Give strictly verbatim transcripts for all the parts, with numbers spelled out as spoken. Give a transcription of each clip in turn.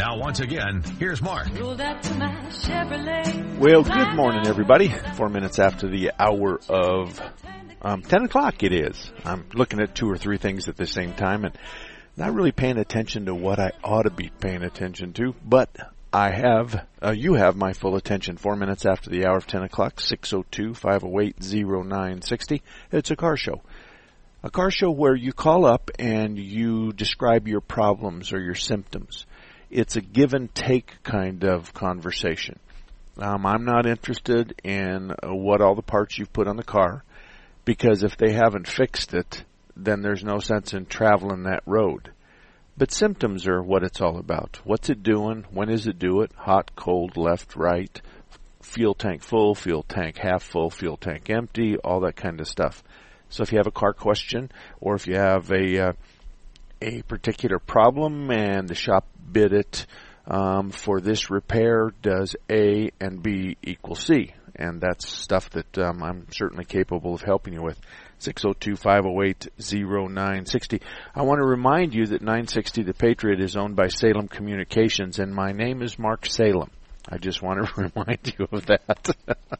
Now, once again, here's Mark. Well, good morning, everybody. Four minutes after the hour of um, ten o'clock it is. I'm looking at two or three things at the same time and not really paying attention to what I ought to be paying attention to, but I have, uh, you have my full attention. Four minutes after the hour of ten o'clock, six oh two, five oh eight, oh nine six oh. It's a car show. A car show where you call up and you describe your problems or your symptoms. It's a give and take kind of conversation. Um, I'm not interested in uh, what all the parts you've put on the car, because if they haven't fixed it, then there's no sense in traveling that road. But symptoms are what it's all about. What's it doing? When does it do it? Hot, cold, left, right, fuel tank full, fuel tank half full, fuel tank empty, all that kind of stuff. So if you have a car question, or if you have a uh, a particular problem and the shop bid it um, for this repair, does A and B equal C? And that's stuff that um, I'm certainly capable of helping you with. six oh two, five oh eight, oh nine six oh. I want to remind you that nine sixty The Patriot is owned by Salem Communications, and my name is Mark Salem. I just want to remind you of that.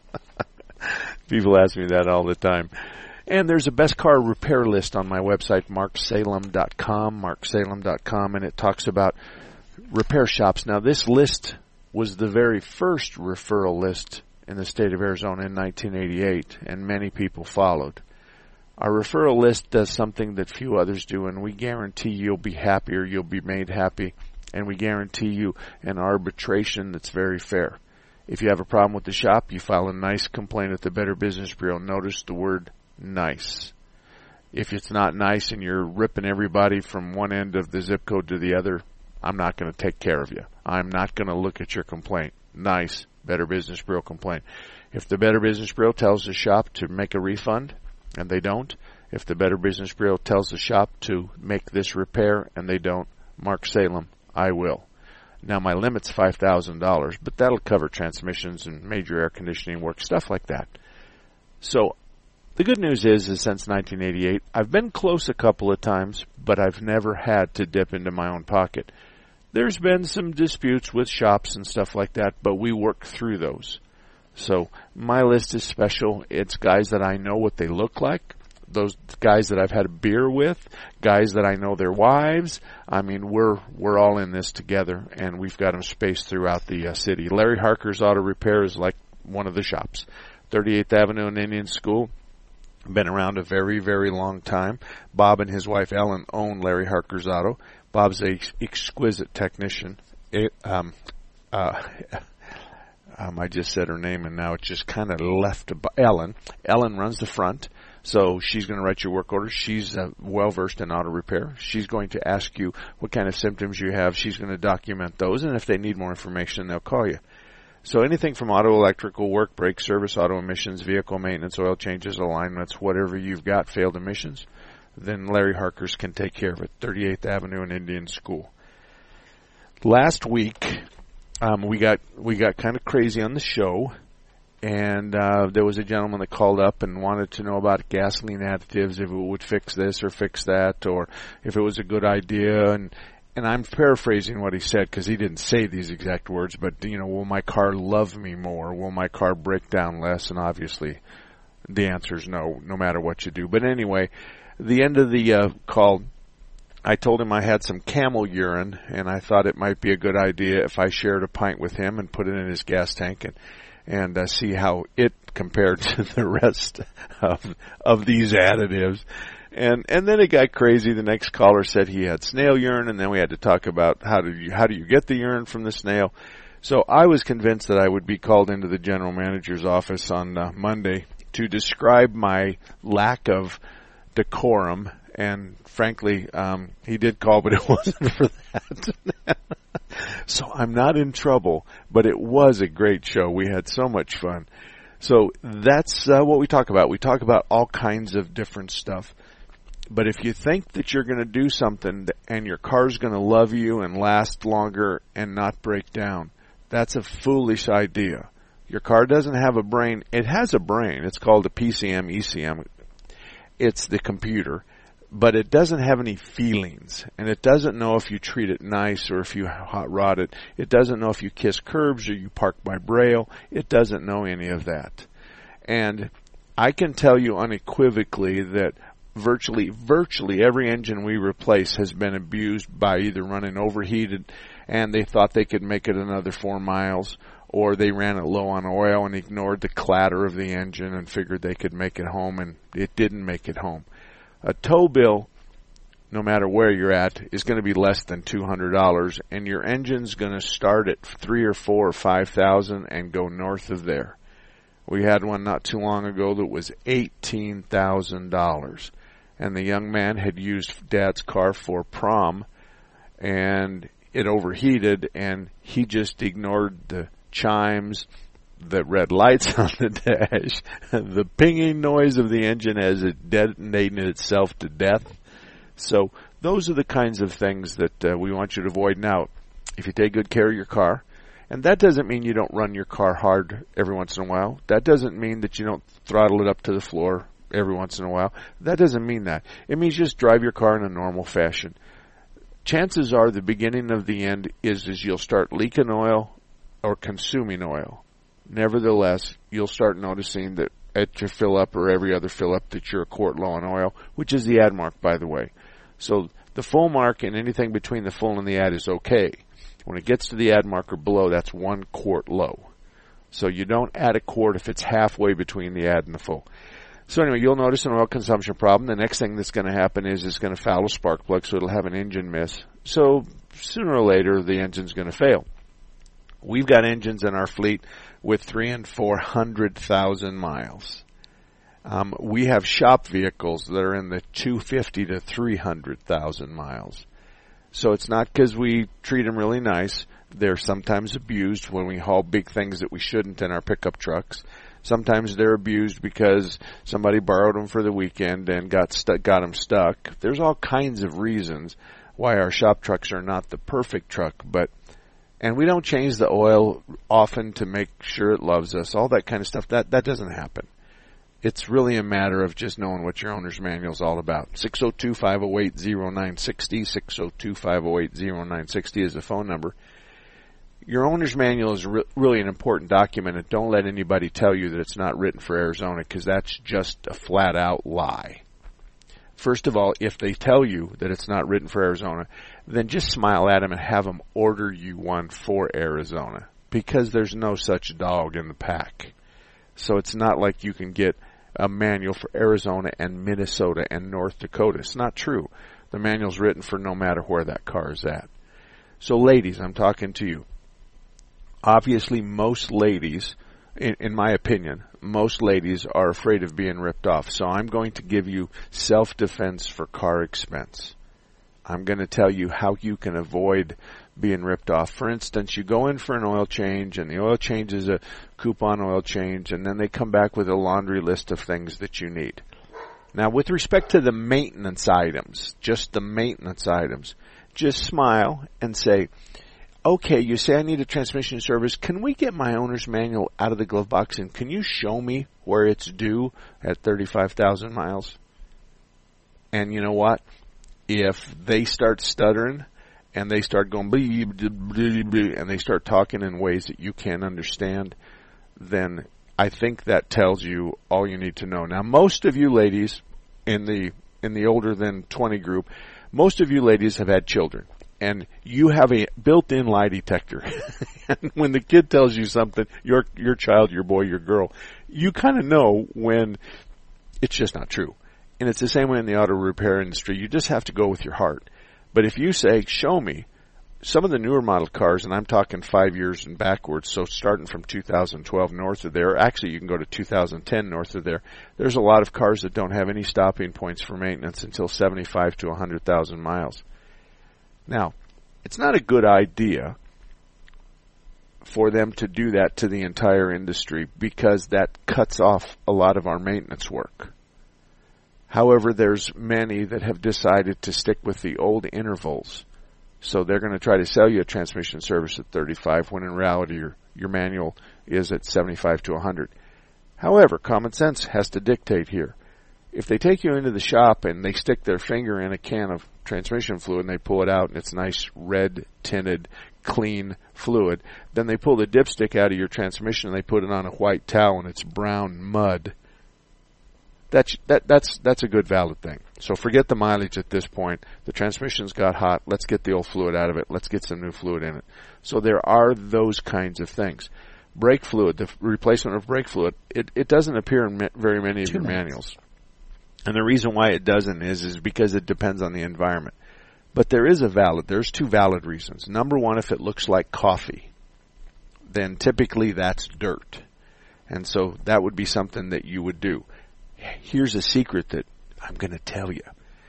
People ask me that all the time. And there's a best car repair list on my website, mark salem dot com, mark salem dot com, and it talks about repair shops. Now, this list was the very first referral list in the state of Arizona in nineteen eighty-eight, and many people followed. Our referral list does something that few others do, and we guarantee you'll be happier, you'll be made happy, and we guarantee you an arbitration that's very fair. If you have a problem with the shop, you file a nice complaint at the Better Business Bureau. Notice the word nice. If it's not nice and you're ripping everybody from one end of the zip code to the other, I'm not going to take care of you. I'm not going to look at your complaint. Nice Better Business Bureau complaint. If the Better Business Bureau tells the shop to make a refund and they don't, if the Better Business Bureau tells the shop to make this repair and they don't, Mark Salem, I will. Now, my limit's five thousand dollars, but that'll cover transmissions and major air conditioning work, stuff like that. So the good news is, is since nineteen eighty-eight, I've been close a couple of times, but I've never had to dip into my own pocket. There's been some disputes with shops and stuff like that, but we work through those. So my list is special. It's guys that I know what they look like, those guys that I've had a beer with, guys that I know their wives. I mean, we're we're all in this together, and we've got them spaced throughout the uh, city. Larry Harker's Auto Repair is like one of the shops. thirty-eighth Avenue and Indian School. Been around a very, very long time. Bob and his wife Ellen own Larry Harker's Auto. Bob's a exquisite technician. It, um, uh, um, I just said her name and now it just kind of left. Ellen. Ellen runs the front, so she's going to write your work orders. She's uh, well versed in auto repair. She's going to ask you what kind of symptoms you have. She's going to document those, and if they need more information, they'll call you. So anything from auto electrical work, brake service, auto emissions, vehicle maintenance, oil changes, alignments, whatever you've got, failed emissions, then Larry Harker's can take care of it. thirty-eighth Avenue and Indian School. Last week, um, we got we got kind of crazy on the show, and uh, there was a gentleman that called up and wanted to know about gasoline additives, if it would fix this or fix that, or if it was a good idea, and And I'm paraphrasing what he said because he didn't say these exact words, but, you know, will my car love me more? Will my car break down less? And obviously the answer is no, no matter what you do. But anyway, the end of the uh, call, I told him I had some camel urine, and I thought it might be a good idea if I shared a pint with him and put it in his gas tank and, and uh, see how it compared to the rest of, of these additives. And and then it got crazy. The next caller said he had snail urine, and then we had to talk about how do you how do you get the urine from the snail. So I was convinced that I would be called into the general manager's office on uh, Monday to describe my lack of decorum. And frankly, um, he did call, but it wasn't for that. So I'm not in trouble, but it was a great show. We had so much fun. So that's uh, what we talk about. We talk about all kinds of different stuff. But if you think that you're going to do something and your car's going to love you and last longer and not break down, that's a foolish idea. Your car doesn't have a brain. It has a brain. It's called a P C M, E C M. It's the computer. but it doesn't have any feelings, and it doesn't know if you treat it nice or if you hot rod it. It doesn't know if you kiss curbs or you park by braille. It doesn't know any of that. And I can tell you unequivocally that virtually, virtually every engine we replace has been abused by either running overheated and they thought they could make it another four miles, or they ran it low on oil and ignored the clatter of the engine and figured they could make it home, and it didn't make it home. A tow bill, no matter where you're at, is going to be less than two hundred dollars, and your engine's going to start at three or four or five thousand and go north of there. We had one not too long ago that was eighteen thousand dollars, and the young man had used Dad's car for prom, and it overheated, and he just ignored the chimes, the red lights on the dash, the pinging noise of the engine as it detonated itself to death. So those are the kinds of things that uh, we want you to avoid. Now, if you take good care of your car, and that doesn't mean you don't run your car hard every once in a while. That doesn't mean that you don't throttle it up to the floor every once in a while. That doesn't mean that. It means just drive your car in a normal fashion. Chances are the beginning of the end is, is you'll start leaking oil or consuming oil. Nevertheless, you'll start noticing that at your fill up or every other fill up that you're a quart low on oil, which is the add mark, by the way. So the full mark and anything between the full and the add is okay. When it gets to the add mark or below, that's one quart low. So you don't add a quart if it's halfway between the add and the full. So anyway, you'll notice an oil consumption problem. The next thing that's going to happen is it's going to foul a spark plug, so it'll have an engine miss. So sooner or later, the engine's going to fail. We've got engines in our fleet with three and four hundred thousand miles. Um, we have shop vehicles that are in the two fifty to three hundred thousand miles. So it's not because we treat them really nice. They're sometimes abused when we haul big things that we shouldn't in our pickup trucks. Sometimes they're abused because somebody borrowed them for the weekend and got stuck, got them stuck. There's all kinds of reasons why our shop trucks are not the perfect truck, but and we don't change the oil often to make sure it loves us. All that kind of stuff, that, that doesn't happen. It's really a matter of just knowing what your owner's manual is all about. six oh two, five oh eight, oh nine six oh, six oh two, five oh eight, oh nine six oh is the phone number. Your owner's manual is re- really an important document, and don't let anybody tell you that it's not written for Arizona, because that's just a flat-out lie. First of all, if they tell you that it's not written for Arizona, then just smile at them and have them order you one for Arizona, because there's no such dog in the pack. So it's not like you can get a manual for Arizona and Minnesota and North Dakota. It's not true. The manual's written for no matter where that car is at. So ladies, I'm talking to you. Obviously, most ladies, in, in my opinion, most ladies are afraid of being ripped off. So I'm going to give you self-defense for car expense. I'm going to tell you how you can avoid being ripped off. For instance, you go in for an oil change, and the oil change is a coupon oil change, and then they come back with a laundry list of things that you need. Now, with respect to the maintenance items, just the maintenance items, just smile and say, okay, you say I need a transmission service. Can we get my owner's manual out of the glove box, and can you show me where it's due at thirty-five thousand miles? And you know what? If they start stuttering and they start going blee, blee, blee, blee, and they start talking in ways that you can't understand, then I think that tells you all you need to know. Now, most of you ladies in the in the older than twenty group, most of you ladies have had children. And you have a built-in lie detector. And when the kid tells you something, your your child, your boy, your girl, you kind of know when it's just not true. And it's the same way in the auto repair industry. You just have to go with your heart. But if you say, show me, some of the newer model cars, and I'm talking five years and backwards, so starting from two thousand twelve north of there, actually you can go to two thousand ten north of there, there's a lot of cars that don't have any stopping points for maintenance until seventy-five to one hundred thousand miles. Now, it's not a good idea for them to do that to the entire industry, because that cuts off a lot of our maintenance work. However, there's many that have decided to stick with the old intervals. So they're going to try to sell you a transmission service at thirty-five, when in reality your, your manual is at seventy-five to one hundred. However, common sense has to dictate here. if they take you into the shop and they stick their finger in a can of transmission fluid and they pull it out and it's nice red tinted clean fluid, then they pull the dipstick out of your transmission and they put it on a white towel and it's brown mud, that's that that's that's a good valid thing. So forget the mileage at this point. The transmission's got hot. Let's get the old fluid out of it. Let's get some new fluid in it. So there are those kinds of things. Brake fluid, the replacement of brake fluid, it, it doesn't appear in very many of Two your minutes. manuals. And the reason why it doesn't is is because it depends on the environment. But there is a valid, there's two valid reasons. Number one, if it looks like coffee, then typically that's dirt. And so that would be something that you would do. Here's a secret that I'm going to tell you.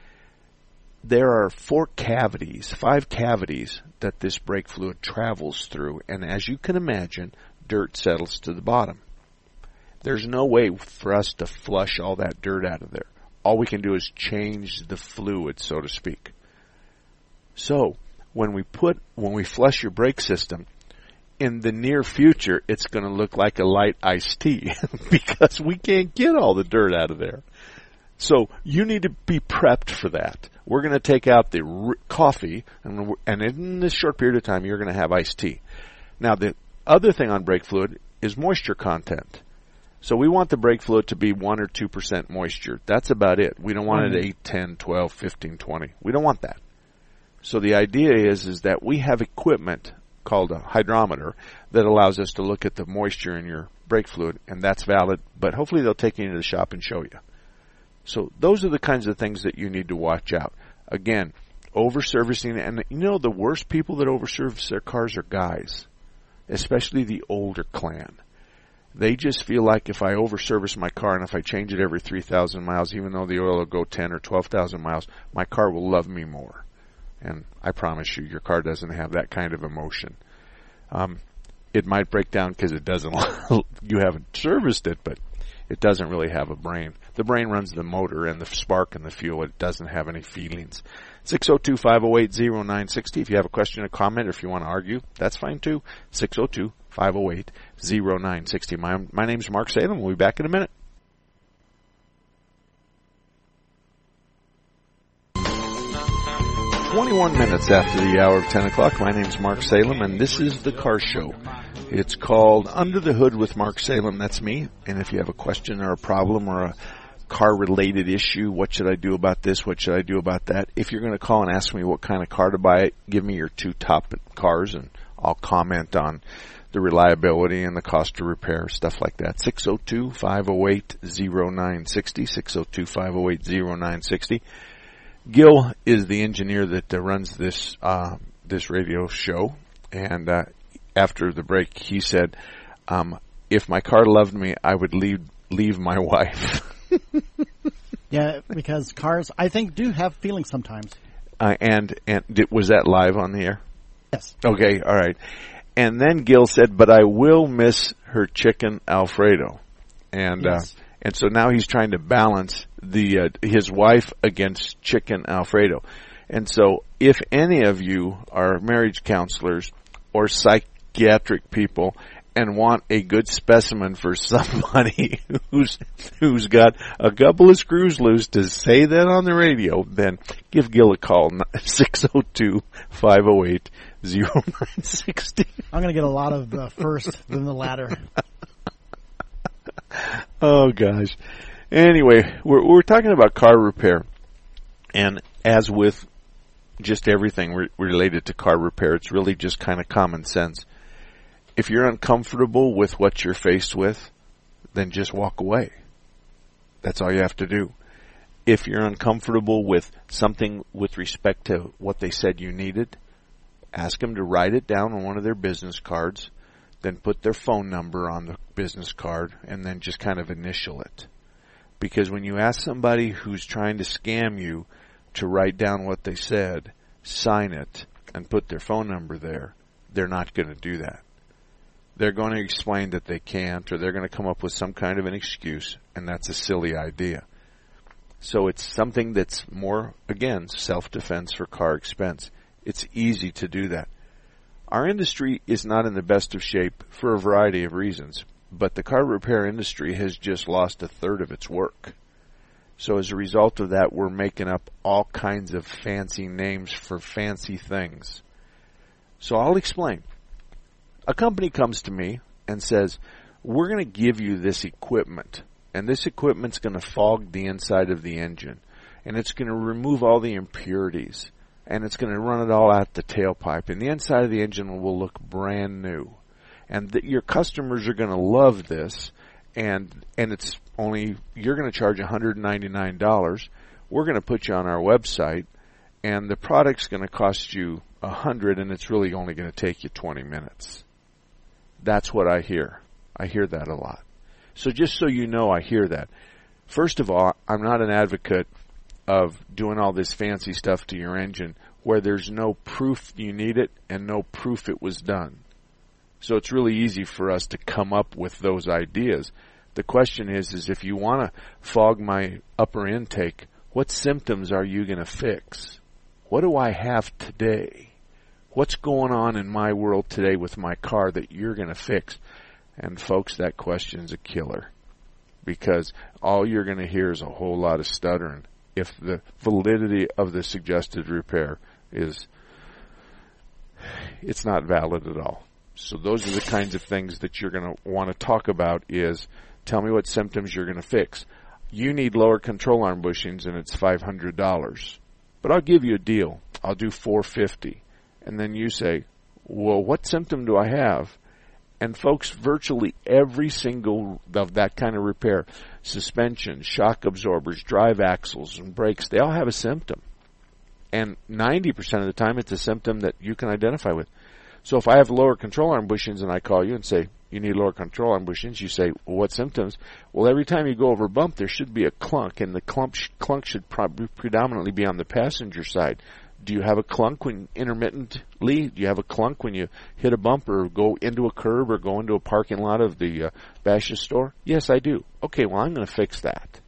There are four cavities, five cavities that this brake fluid travels through. And as you can imagine, dirt settles to the bottom. There's no way for us to flush all that dirt out of there. All we can do is change the fluid, so to speak. So when we put, when we flush your brake system, in the near future, it's going to look like a light iced tea because we can't get all the dirt out of there. So you need to be prepped for that. We're going to take out the r- coffee, and, and in this short period of time, you're going to have iced tea. Now, the other thing on brake fluid is moisture content. So we want the brake fluid to be one or two percent moisture. That's about it. We don't want mm-hmm. it eight, ten, twelve, fifteen, twenty. We don't want that. So the idea is, is that we have equipment called a hydrometer that allows us to look at the moisture in your brake fluid, and that's valid, but hopefully they'll take you into the shop and show you. So those are the kinds of things that you need to watch out. Again, over-servicing, and you know the worst people that over-service their cars are guys, especially the older clan. They just feel like if I over-service my car and if I change it every three thousand miles, even though the oil will go ten or twelve thousand miles, my car will love me more. And I promise you, your car doesn't have that kind of emotion. Um, it might break down because it doesn't. You haven't serviced it, but it doesn't really have a brain. The brain runs the motor and the spark and the fuel. It doesn't have any feelings. six oh two, five oh eight, oh nine six oh. If you have a question or comment, or if you want to argue, that's fine too. six oh two, five oh eight, oh nine six oh. My, my name's Mark Salem. We'll be back in a minute. twenty-one minutes after the hour of ten o'clock. My name's Mark Salem, and this is The Car Show. It's called Under the Hood with Mark Salem. That's me. And if you have a question or a problem or a car-related issue, what should I do about this, what should I do about that? If you're going to call and ask me what kind of car to buy, give me your two top cars, and I'll comment on the reliability and the cost of repair, stuff like that. six oh two, five oh eight, oh nine six oh, six oh two, five oh eight, oh nine six oh. Gil is the engineer that uh, runs this uh, this radio show, and uh, after the break, he said, um, "If my car loved me, I would leave leave my wife." Yeah, because cars, I think, do have feelings sometimes. Uh, and and did, was that live on the air? Yes. Okay, all right. And then Gil said, "But I will miss her chicken Alfredo," and. Yes. Uh, And so now he's trying to balance the uh, his wife against chicken Alfredo. And so if any of you are marriage counselors or psychiatric people and want a good specimen for somebody who's who's got a couple of screws loose to say that on the radio, then give Gil a call, six oh two, five oh eight, oh nine six oh. I'm going to get a lot of the first than the latter. Oh, gosh. Anyway, we're, we're talking about car repair. And as with just everything re- related to car repair, it's really just kind of common sense. If you're uncomfortable with what you're faced with, then just walk away. That's all you have to do. If you're uncomfortable with something with respect to what they said you needed, ask them to write it down on one of their business cards, then put their phone number on the business card, and then just kind of initial it. Because when you ask somebody who's trying to scam you to write down what they said, sign it, and put their phone number there, they're not going to do that. They're going to explain that they can't, or they're going to come up with some kind of an excuse, and that's a silly idea. So it's something that's more, again, self-defense for car expense. It's easy to do that. Our industry is not in the best of shape for a variety of reasons, but the car repair industry has just lost a third of its work. So as a result of that, we're making up all kinds of fancy names for fancy things. So I'll explain. A company comes to me and says, we're going to give you this equipment, and this equipment's going to fog the inside of the engine, and it's going to remove all the impurities, and it's going to run it all out the tailpipe, and the inside of the engine will look brand new. And that your customers are going to love this, and and it's only, you're going to charge one hundred ninety-nine dollars. We're going to put you on our website, and the product's going to cost you one hundred dollars, and it's really only going to take you twenty minutes. That's what I hear. I hear that a lot. So just so you know, I hear that. First of all, I'm not an advocate of doing all this fancy stuff to your engine where there's no proof you need it and no proof it was done. So it's really easy for us to come up with those ideas. The question is, is if you want to fog my upper intake, what symptoms are you going to fix? What do I have today? What's going on in my world today with my car that you're going to fix? And folks, that question's a killer, because all you're going to hear is a whole lot of stuttering if the validity of the suggested repair is, it's not valid at all. So those are the kinds of things that you're going to want to talk about is, tell me what symptoms you're going to fix. You need lower control arm bushings and it's five hundred dollars. But I'll give you a deal. I'll do four hundred fifty dollars. And then you say, well, what symptom do I have? And folks, virtually every single of that kind of repair, suspension, shock absorbers, drive axles, and brakes, they all have a symptom. And ninety percent of the time it's a symptom that you can identify with. So if I have lower control arm bushings and I call you and say, you need lower control arm bushings, you say, well, what symptoms? Well, every time you go over a bump, there should be a clunk, and the clunk, sh- clunk should probably predominantly be on the passenger side. Do you have a clunk when intermittently? Do you have a clunk when you hit a bump or go into a curb or go into a parking lot of the uh, Bashas' store? Yes, I do. Okay, well, I'm going to fix that.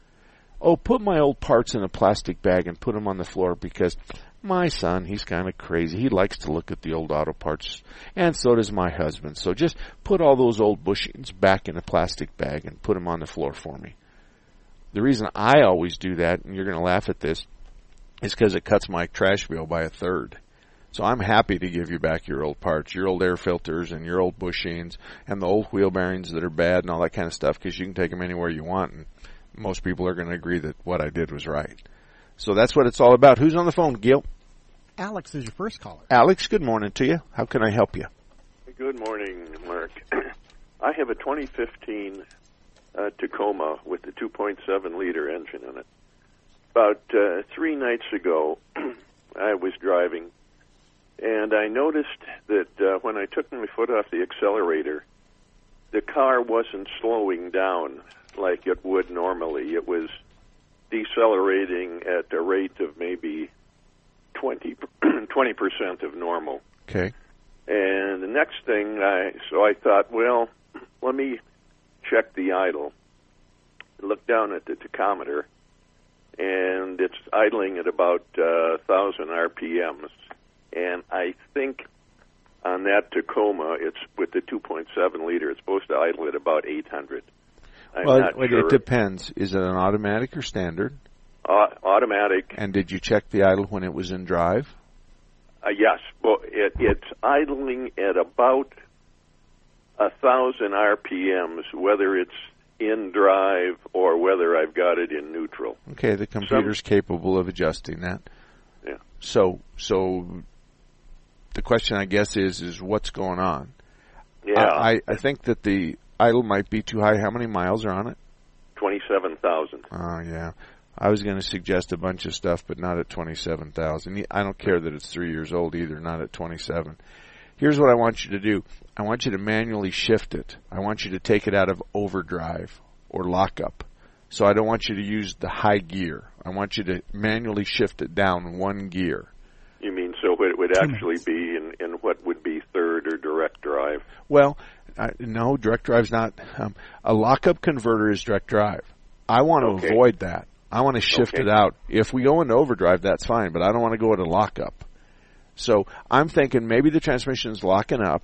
Oh, put my old parts in a plastic bag and put them on the floor because my son, he's kind of crazy. He likes to look at the old auto parts, and so does my husband. So just put all those old bushings back in a plastic bag and put them on the floor for me. The reason I always do that, and you're going to laugh at this, is because it cuts my trash bill by a third. So I'm happy to give you back your old parts, your old air filters and your old bushings and the old wheel bearings that are bad and all that kind of stuff, because you can take them anywhere you want, and most people are going to agree that what I did was right. So that's what it's all about. Who's on the phone, Gil? Alex is your first caller. Alex, good morning to you. How can I help you? Good morning, Mark. I have a twenty fifteen uh, Tacoma with the two point seven liter engine in it. About uh, three nights ago, I was driving, and I noticed that uh, when I took my foot off the accelerator, the car wasn't slowing down like it would normally. It was decelerating at a rate of maybe twenty percent of normal. Okay. And the next thing, I so I thought, well, let me check the idle. Look down at the tachometer, and it's idling at about uh, one thousand R P Ms. And I think on that Tacoma, it's with the two point seven liter, it's supposed to idle at about eight hundred. I'm well, not it, sure. It depends. Is it an automatic or standard? Uh, automatic. And did you check the idle when it was in drive? Uh, yes. Well, it, it's idling at about one thousand R P Ms, whether it's in drive or whether I've got it in neutral. Okay, the computer's Some, capable of adjusting that. Yeah. So, so the question, I guess, is is what's going on? Yeah. I, I think that the idle might be too high. How many miles are on it? twenty-seven thousand. Oh, yeah. I was going to suggest a bunch of stuff, but not at twenty-seven thousand. I don't care that it's three years old either, not at twenty-seven. Here's what I want you to do. I want you to manually shift it. I want you to take it out of overdrive or lockup. So I don't want you to use the high gear. I want you to manually shift it down one gear. You mean so it would actually be in, in what would be third or direct drive? Well, uh, no, direct drive's not. Um, a lockup converter is direct drive. I want to okay. avoid that. I want to shift okay. it out. If we go into overdrive, that's fine, but I don't want to go into lockup. So I'm thinking maybe the transmission is locking up.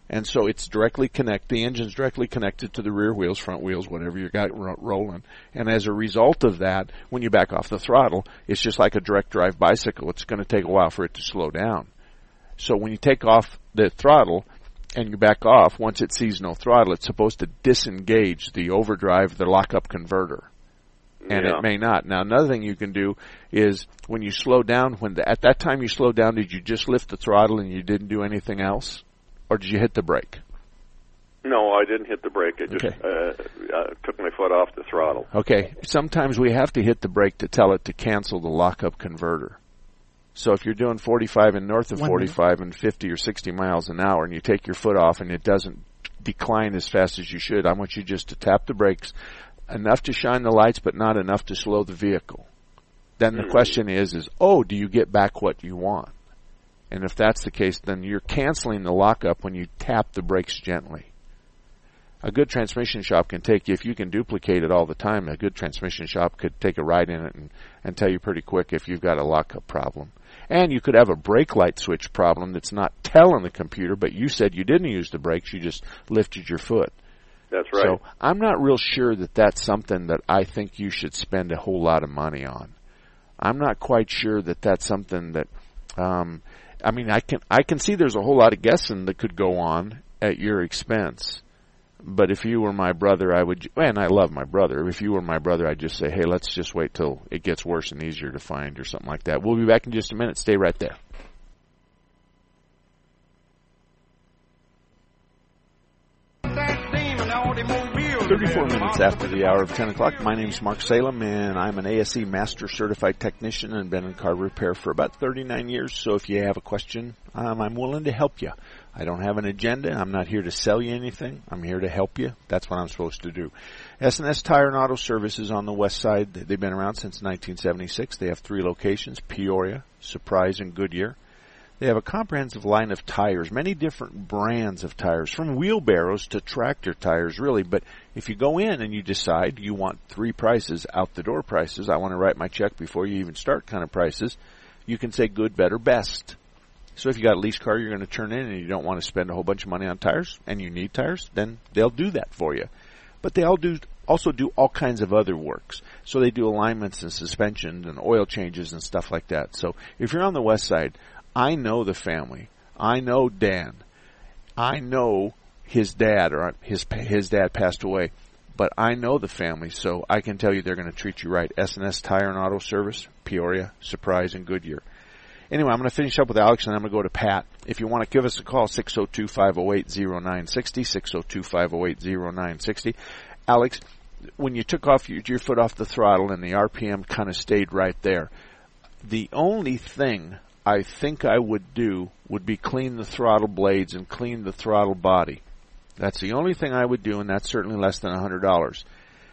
And so it's directly connect. The engine's directly connected to the rear wheels, front wheels, whatever you got ro- rolling. And as a result of that, when you back off the throttle, it's just like a direct drive bicycle. It's going to take a while for it to slow down. So when you take off the throttle and you back off, once it sees no throttle, it's supposed to disengage the overdrive, the lockup converter. And yeah. It may not. Now, another thing you can do is when you slow down, when the, at that time you slowed down, did you just lift the throttle and you didn't do anything else? Or did you hit the brake? No, I didn't hit the brake. I just okay. uh, uh, took my foot off the throttle. Okay. Sometimes we have to hit the brake to tell it to cancel the lockup converter. So if you're doing forty-five and north of One forty-five minute. and fifty or sixty miles an hour and you take your foot off and it doesn't decline as fast as you should, I want you just to tap the brakes enough to shine the lights but not enough to slow the vehicle. Then the mm. question is, is, oh, do you get back what you want? And if that's the case, then you're canceling the lockup when you tap the brakes gently. A good transmission shop can take you, if you can duplicate it all the time, a good transmission shop could take a ride in it and, and tell you pretty quick if you've got a lockup problem. And you could have a brake light switch problem that's not telling the computer, but you said you didn't use the brakes, you just lifted your foot. That's right. So I'm not real sure that that's something that I think you should spend a whole lot of money on. I'm not quite sure that that's something that... Um, I mean, I can I can see there's a whole lot of guessing that could go on at your expense. But if you were my brother, I would, and I love my brother, if you were my brother, I'd just say, hey, let's just wait till it gets worse and easier to find or something like that. We'll be back in just a minute. Stay right there. thirty-four minutes after the hour of ten o'clock. My name's Mark Salem, and I'm an A S E Master Certified Technician and been in car repair for about thirty-nine years. So if you have a question, um, I'm willing to help you. I don't have an agenda. I'm not here to sell you anything. I'm here to help you. That's what I'm supposed to do. S and S Tire and Auto Services on the west side. They've been around since nineteen seventy-six. They have three locations, Peoria, Surprise, and Goodyear. They have a comprehensive line of tires, many different brands of tires, from wheelbarrows to tractor tires, really. But if you go in and you decide you want three prices, out-the-door prices, I want to write my check before you even start kind of prices, you can say good, better, best. So if you got a lease car you're going to turn in and you don't want to spend a whole bunch of money on tires, and you need tires, then they'll do that for you. But they all do also do all kinds of other works. So they do alignments and suspensions and oil changes and stuff like that. So if you're on the west side, I know the family. I know Dan. I know his dad, or his his dad passed away. But I know the family, so I can tell you they're going to treat you right. S and S Tire and Auto Service, Peoria, Surprise, and Goodyear. Anyway, I'm going to finish up with Alex, and I'm going to go to Pat. If you want to give us a call, six oh two, five oh eight, oh nine six oh, six oh two, five oh eight, oh nine six oh. Alex, when you took off your, your foot off the throttle and the R P M kind of stayed right there, the only thing I think I would do would be clean the throttle blades and clean the throttle body. That's the only thing I would do, and that's certainly less than one hundred dollars.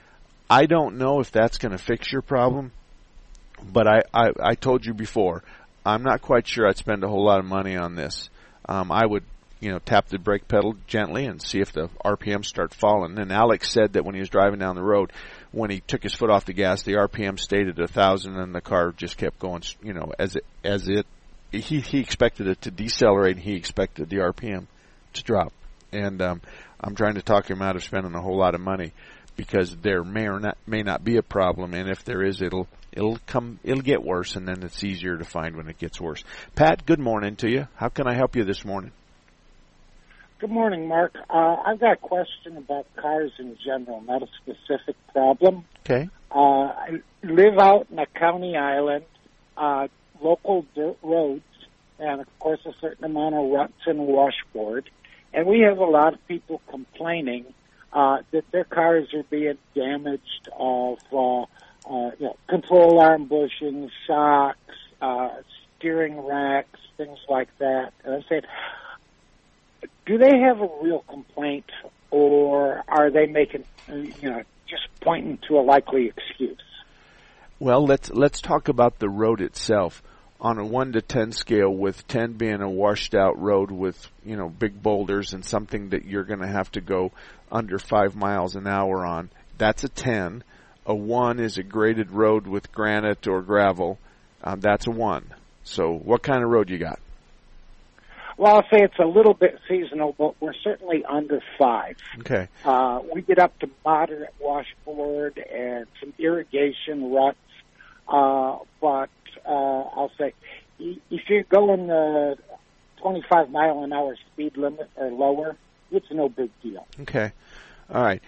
I don't know if that's going to fix your problem, but I, I, I told you before, I'm not quite sure I'd spend a whole lot of money on this. Um, I would, you know, tap the brake pedal gently and see if the R P Ms start falling. And Alex said that when he was driving down the road, when he took his foot off the gas, the R P M stayed at one thousand, and the car just kept going, you know, as it, as it, he, he expected it to decelerate, and he expected the R P M to drop. And um, I'm trying to talk him out of spending a whole lot of money, because there may or not may not be a problem, and if there is, it'll it'll come it'll get worse, and then it's easier to find when it gets worse. Pat, good morning to you. How can I help you this morning? Good morning, Mark. Uh, I've got a question about cars in general, not a specific problem. Okay. Uh, I live out in a county island, uh, local dirt roads, and of course a certain amount of ruts and washboard. And we have a lot of people complaining uh, that their cars are being damaged of uh, uh, you know, control arm bushings, shocks, uh, steering racks, things like that. And I said, do they have a real complaint, or are they making, you know, just pointing to a likely excuse? Well, let's let's talk about the road itself. On a one to ten scale, with ten being a washed out road with, you know, big boulders and something that you're going to have to go under five miles an hour on, that's a ten. A one is a graded road with granite or gravel. Um, that's a one. So what kind of road you got? Well, I'll say it's a little bit seasonal, but we're certainly under five. Okay. Uh, we get up to moderate washboard and some irrigation ruts, uh, but uh, I'll say if you're going the twenty-five mile an hour speed limit or lower, it's no big deal. Okay. All right.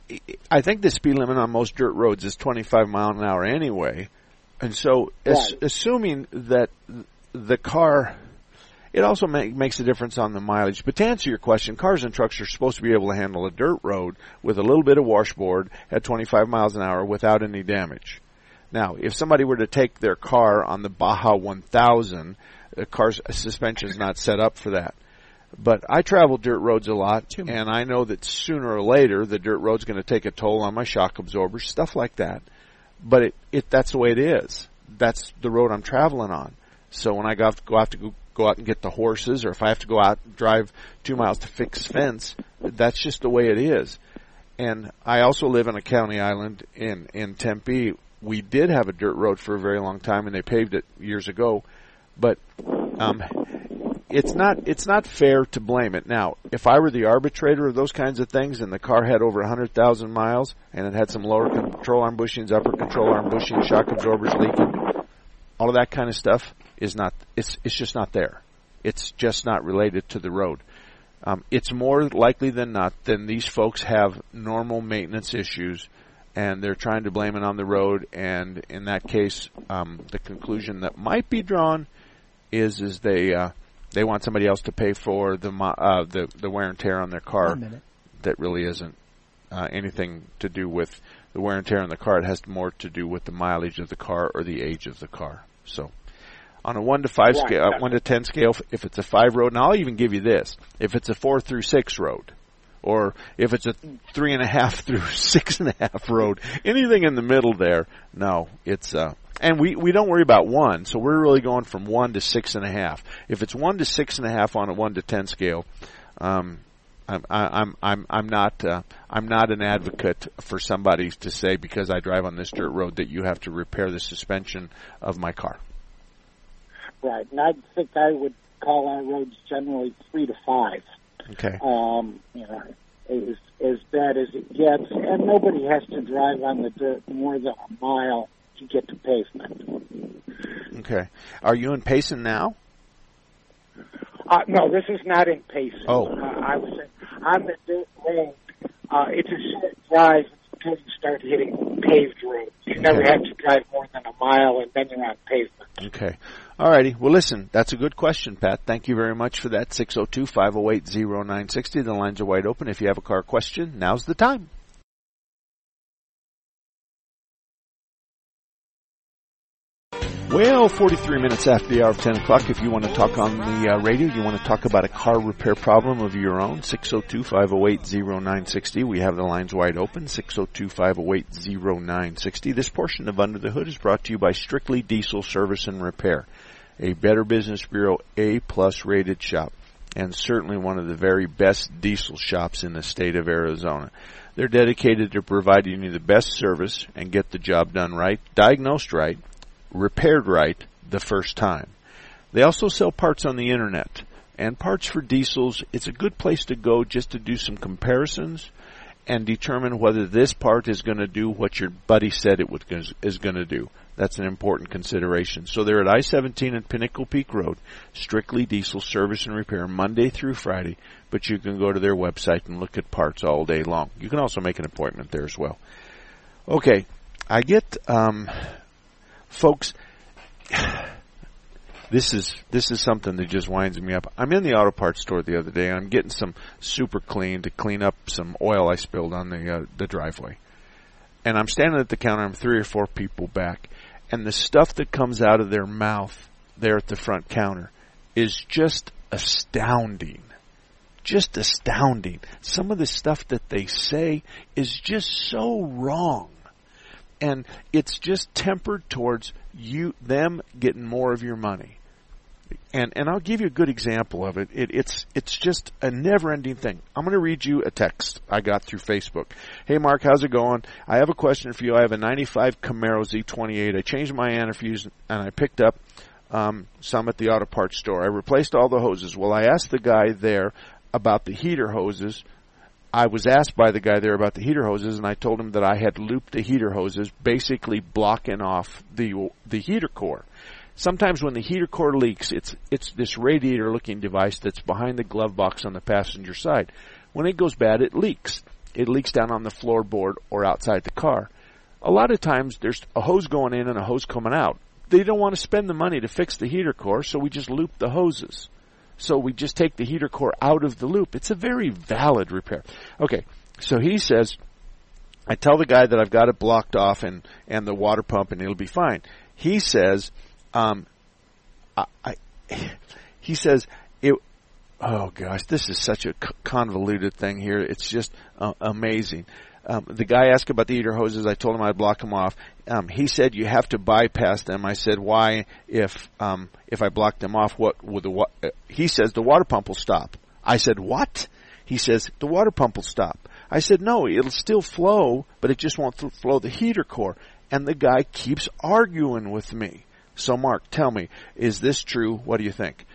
I think the speed limit on most dirt roads is twenty-five mile an hour anyway. And so right. as, assuming that the car, it also make, makes a difference on the mileage. But to answer your question, cars and trucks are supposed to be able to handle a dirt road with a little bit of washboard at twenty-five miles an hour without any damage. Now, if somebody were to take their car on the Baja one thousand, the car's suspension is not set up for that. But I travel dirt roads a lot, and I know that sooner or later the dirt road's going to take a toll on my shock absorbers, stuff like that. But it, it that's the way it is. That's the road I'm traveling on. So when I go, go have to go, go out and get the horses, or if I have to go out and drive two miles to fix fence, that's just the way it is. And I also live on a county island in, in Tempe. We did have a dirt road for a very long time, and they paved it years ago. But um, it's not it's not fair to blame it. Now, if I were the arbitrator of those kinds of things, and the car had over one hundred thousand miles, and it had some lower control arm bushings, upper control arm bushings, shock absorbers leaking, all of that kind of stuff is not. It's it's just not there. It's just not related to the road. Um, it's more likely than not than these folks have normal maintenance issues, and they're trying to blame it on the road. And in that case, um, the conclusion that might be drawn is is they uh, they want somebody else to pay for the uh, the the wear and tear on their car. That really isn't uh, anything to do with the wear and tear on the car. It has more to do with the mileage of the car or the age of the car. So, on a one to five right. scale, uh, one to ten scale, if it's a five road, and I'll even give you this: if it's a four through six road, or if it's a three and a half through six and a half road, anything in the middle there, no, it's uh. And we, we don't worry about one, so we're really going from one to six and a half. If it's one to six and a half on a one to ten scale, um, I'm I'm I'm I'm not uh, I'm not an advocate for somebody to say because I drive on this dirt road that you have to repair the suspension of my car. Right, and I think I would call our roads generally three to five. Okay. Um, you know, as as bad as it gets, and nobody has to drive on the dirt more than a mile to get to pavement. Okay. Are you in Payson now? Uh, no, this is not in Payson. Oh. Uh, I was on the dirt road. Uh, it's a short drive until you start hitting paved roads. You never Okay. have to drive more than a mile, and then you're on pavement. Okay. All righty. Well, listen, that's a good question, Pat. Thank you very much for that. six oh two, five oh eight, oh nine six oh. The lines are wide open. If you have a car question, now's the time. Well, forty-three minutes after the hour of ten o'clock, if you want to talk on the uh, radio, you want to talk about a car repair problem of your own, six oh two, five oh eight, oh nine six oh. We have the lines wide open, six oh two, five oh eight, oh nine six oh. This portion of Under the Hood is brought to you by Strictly Diesel Service and Repair, a Better Business Bureau A-plus rated shop, and certainly one of the very best diesel shops in the state of Arizona. They're dedicated to providing you the best service and get the job done right, diagnosed right, repaired right the first time. They also sell parts on the internet and parts for diesels. It's a good place to go just to do some comparisons and determine whether this part is going to do what your buddy said it would, is going to do. That's an important consideration. So they're at I seventeen and Pinnacle Peak Road, Strictly Diesel Service and Repair, Monday through Friday, but you can go to their website and look at parts all day long. You can also make an appointment there as well. Okay, I get... um Folks, this is this is something that just winds me up. I'm in the auto parts store the other day, and I'm getting some Super Clean to clean up some oil I spilled on the uh, the driveway. And I'm standing at the counter. I'm three or four people back, and the stuff that comes out of their mouth there at the front counter is just astounding. Just astounding. Some of the stuff that they say is just so wrong. And it's just tempered towards you, them getting more of your money. And and I'll give you a good example of it. it it's it's just a never-ending thing. I'm going to read you a text I got through Facebook. Hey, Mark, how's it going? I have a question for you. I have a ninety-five Camaro Z twenty-eight. I changed my antifreeze, and I picked up um, some at the auto parts store. I replaced all the hoses. Well, I asked the guy there about the heater hoses. I was asked by the guy there about the heater hoses, and I told him that I had looped the heater hoses, basically blocking off the the heater core. Sometimes when the heater core leaks, it's it's this radiator-looking device that's behind the glove box on the passenger side. When it goes bad, it leaks. It leaks down on the floorboard or outside the car. A lot of times there's a hose going in and a hose coming out. They don't want to spend the money to fix the heater core, so we just loop the hoses. So we just take the heater core out of the loop. It's a very valid repair. Okay, so he says, I tell the guy that I've got it blocked off and, and the water pump and it'll be fine. He says, um, I, I he says, it, oh gosh, this is such a convoluted thing here. It's just uh, amazing. Um, the guy asked about the heater hoses. I told him I'd block them off. Um, he said you have to bypass them. I said, why? If um, if I block them off, what would the wa-? Uh, he says the water pump will stop. I said, what? He says the water pump will stop. I said, no, it'll still flow, but it just won't th- flow the heater core. And the guy keeps arguing with me. So, Mark, tell me, is this true? What do you think?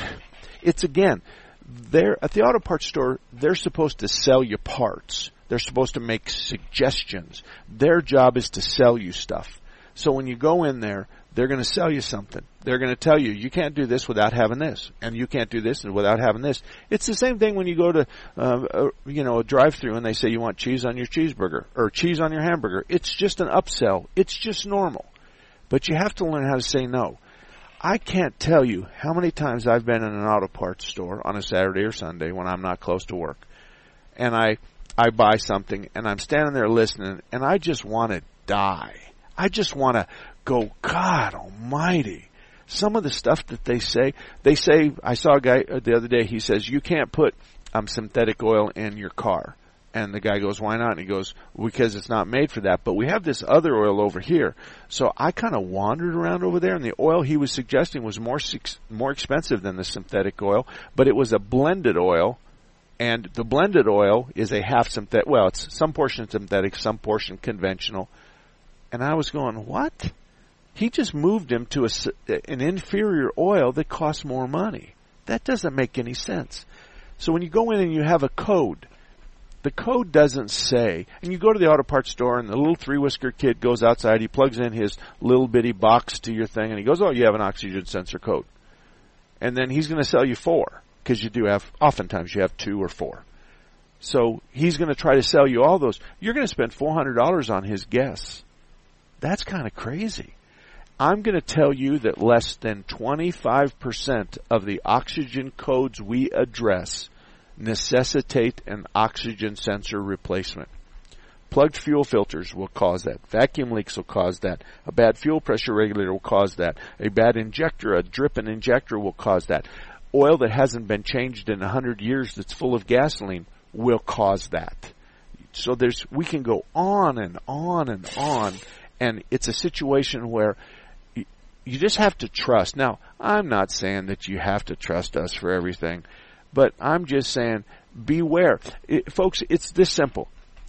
It's again, they're at the auto parts store. They're supposed to sell you parts. They're supposed to make suggestions. Their job is to sell you stuff. So when you go in there, they're going to sell you something. They're going to tell you, you can't do this without having this, and you can't do this without having this. It's the same thing when you go to, uh, a, you know, a drive-through and they say you want cheese on your cheeseburger or cheese on your hamburger. It's just an upsell. It's just normal. But you have to learn how to say no. I can't tell you how many times I've been in an auto parts store on a Saturday or Sunday when I'm not close to work, and I I buy something, and I'm standing there listening, and I just want to die. I just want to go, God almighty. Some of the stuff that they say, they say, I saw a guy the other day, he says, you can't put um, synthetic oil in your car. And the guy goes, why not? And he goes, because it's not made for that, but we have this other oil over here. So I kind of wandered around over there, and the oil he was suggesting was more more expensive than the synthetic oil, but it was a blended oil. And the blended oil is a half synthetic, well, it's some portion synthetic, some portion conventional. And I was going, what? He just moved him to a, an inferior oil that costs more money. That doesn't make any sense. So when you go in and you have a code, the code doesn't say, and you go to the auto parts store and the little three-whisker kid goes outside, he plugs in his little bitty box to your thing, and he goes, oh, you have an oxygen sensor code. And then he's going to sell you four. Because you do have, oftentimes you have two or four. So he's going to try to sell you all those. You're going to spend four hundred dollars on his guess. That's kind of crazy. I'm going to tell you that less than twenty-five percent of the oxygen codes we address necessitate an oxygen sensor replacement. Plugged fuel filters will cause that. Vacuum leaks will cause that. A bad fuel pressure regulator will cause that. A bad injector, a dripping injector will cause that. Oil that hasn't been changed in a hundred years that's full of gasoline will cause that. So there's, we can go on and on and on, and it's a situation where you, you just have to trust. Now, I'm not saying that you have to trust us for everything, but I'm just saying beware. It, folks, it's this simple.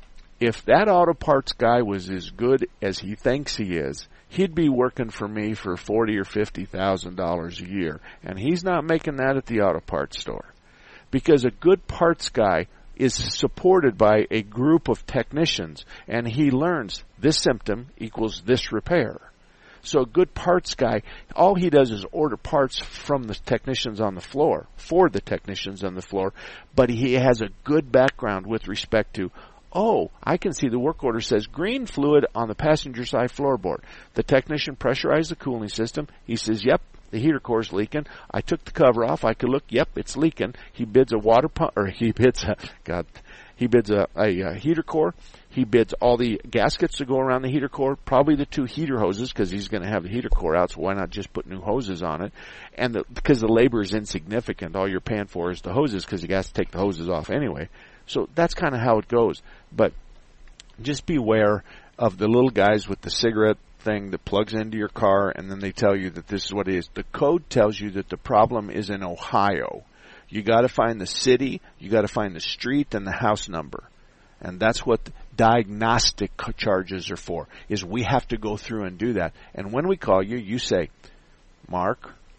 If that auto parts guy was as good as he thinks he is, he'd be working for me for forty or fifty thousand dollars a year, and he's not making that at the auto parts store, because a good parts guy is supported by a group of technicians, and he learns this symptom equals this repair. So a good parts guy, all he does is order parts from the technicians on the floor, for the technicians on the floor, but he has a good background with respect to, oh, I can see the work order says green fluid on the passenger side floorboard. The technician pressurized the cooling system. He says, yep, the heater core is leaking. I took the cover off. I could look, yep, it's leaking. He bids a water pump, or he bids a, God, he bids a, a, a heater core. He bids all the gaskets to go around the heater core, probably the two heater hoses, because he's going to have the heater core out, so why not just put new hoses on it? And the, because the labor is insignificant, all you're paying for is the hoses, because you got to take the hoses off anyway. So that's kind of how it goes. But just beware of the little guys with the cigarette thing that plugs into your car, and then they tell you that this is what it is. The code tells you that the problem is in Ohio. You got to find the city, you got to find the street, and the house number. And that's what diagnostic charges are for, is we have to go through and do that. And when we call you, you say, Mark,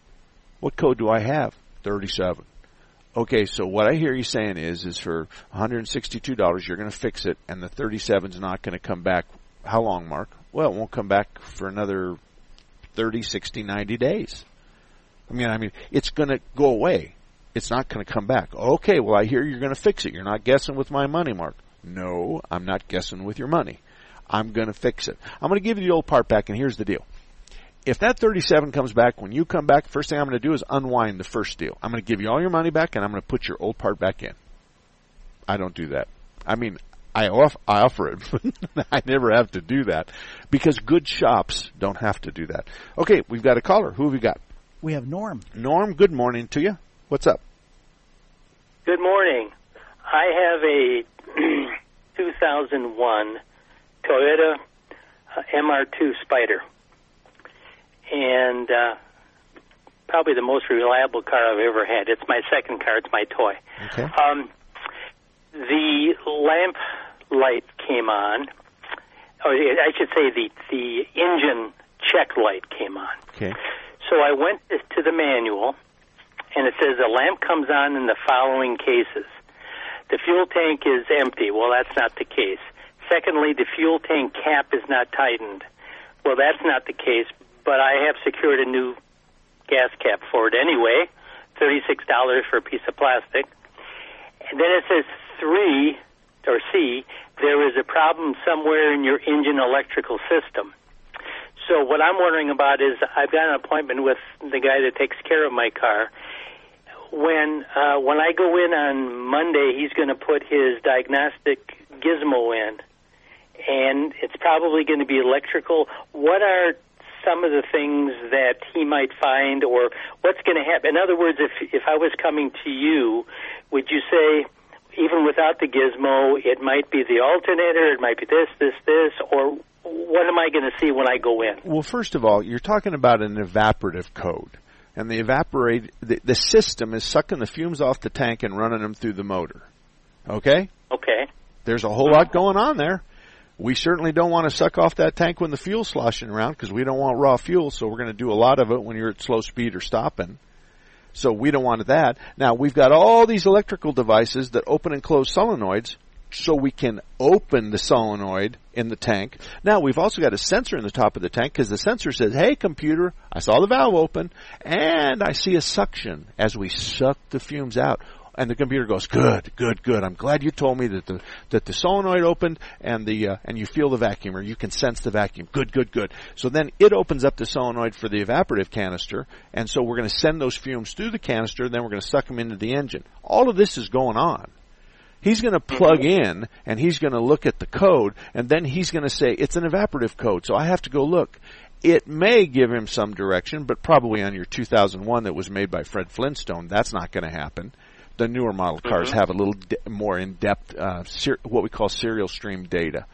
What code do I have? thirty-seven. Okay, so what I hear you saying is, is for one hundred sixty-two dollars, you're going to fix it, and the thirty-seven is not going to come back. How long, Mark? Well, it won't come back for another thirty, sixty, ninety days. I mean, I mean, it's going to go away. It's not going to come back. Okay, well, I hear you're going to fix it. You're not guessing with my money, Mark. No, I'm not guessing with your money. I'm going to fix it. I'm going to give you the old part back, and here's the deal. If that thirty-seven comes back, when you come back, first thing I'm going to do is unwind the first deal. I'm going to give you all your money back, and I'm going to put your old part back in. I don't do that. I mean, I, off, I offer it, but I never have to do that because good shops don't have to do that. Okay, we've got a caller. Who have we got? We have Norm. Norm, good morning to you. What's up? Good morning. I have a two thousand one Toyota uh, M R two Spider. And uh, probably the most reliable car I've ever had. It's my second car. It's my toy. Okay. Um, the lamp light came on. Or I should say the, the engine check light came on. Okay. So I went to the manual, and it says the lamp comes on in the following cases. The fuel tank is empty. Well, that's not the case. Secondly, the fuel tank cap is not tightened. Well, that's not the case. But I have secured a new gas cap for it anyway, thirty-six dollars for a piece of plastic. And then it says three, or C, there is a problem somewhere in your engine electrical system. So what I'm wondering about is I've got an appointment with the guy that takes care of my car. When uh, when I go in on Monday, he's going to put his diagnostic gizmo in, and it's probably going to be electrical. What are some of the things that he might find, or what's going to happen? In other words, if if I was coming to you, would you say, even without the gizmo, it might be the alternator, it might be this, this, this, or what am I going to see when I go in? Well, first of all, you're talking about an evaporative code. And the evaporate the, the system is sucking the fumes off the tank and running them through the motor. Okay? Okay. There's a whole lot going on there. We certainly don't want to suck off that tank when the fuel's sloshing around because we don't want raw fuel, so we're going to do a lot of it when you're at slow speed or stopping. So we don't want that. Now, we've got all these electrical devices that open and close solenoids so we can open the solenoid in the tank. Now, we've also got a sensor in the top of the tank because the sensor says, hey, computer, I saw the valve open, and I see a suction as we suck the fumes out. And the computer goes, good, good, good. I'm glad you told me that the that the solenoid opened and the uh, and you feel the vacuum, or you can sense the vacuum. Good, good, good. So then it opens up the solenoid for the evaporative canister, and so we're going to send those fumes through the canister, and then we're going to suck them into the engine. All of this is going on. He's going to plug in, and he's going to look at the code, and then he's going to say, it's an evaporative code, so I have to go look. It may give him some direction, but probably on your two thousand one that was made by Fred Flintstone, that's not going to happen. The newer model cars mm-hmm. have a little de- more in-depth, uh, ser- what we call serial stream data.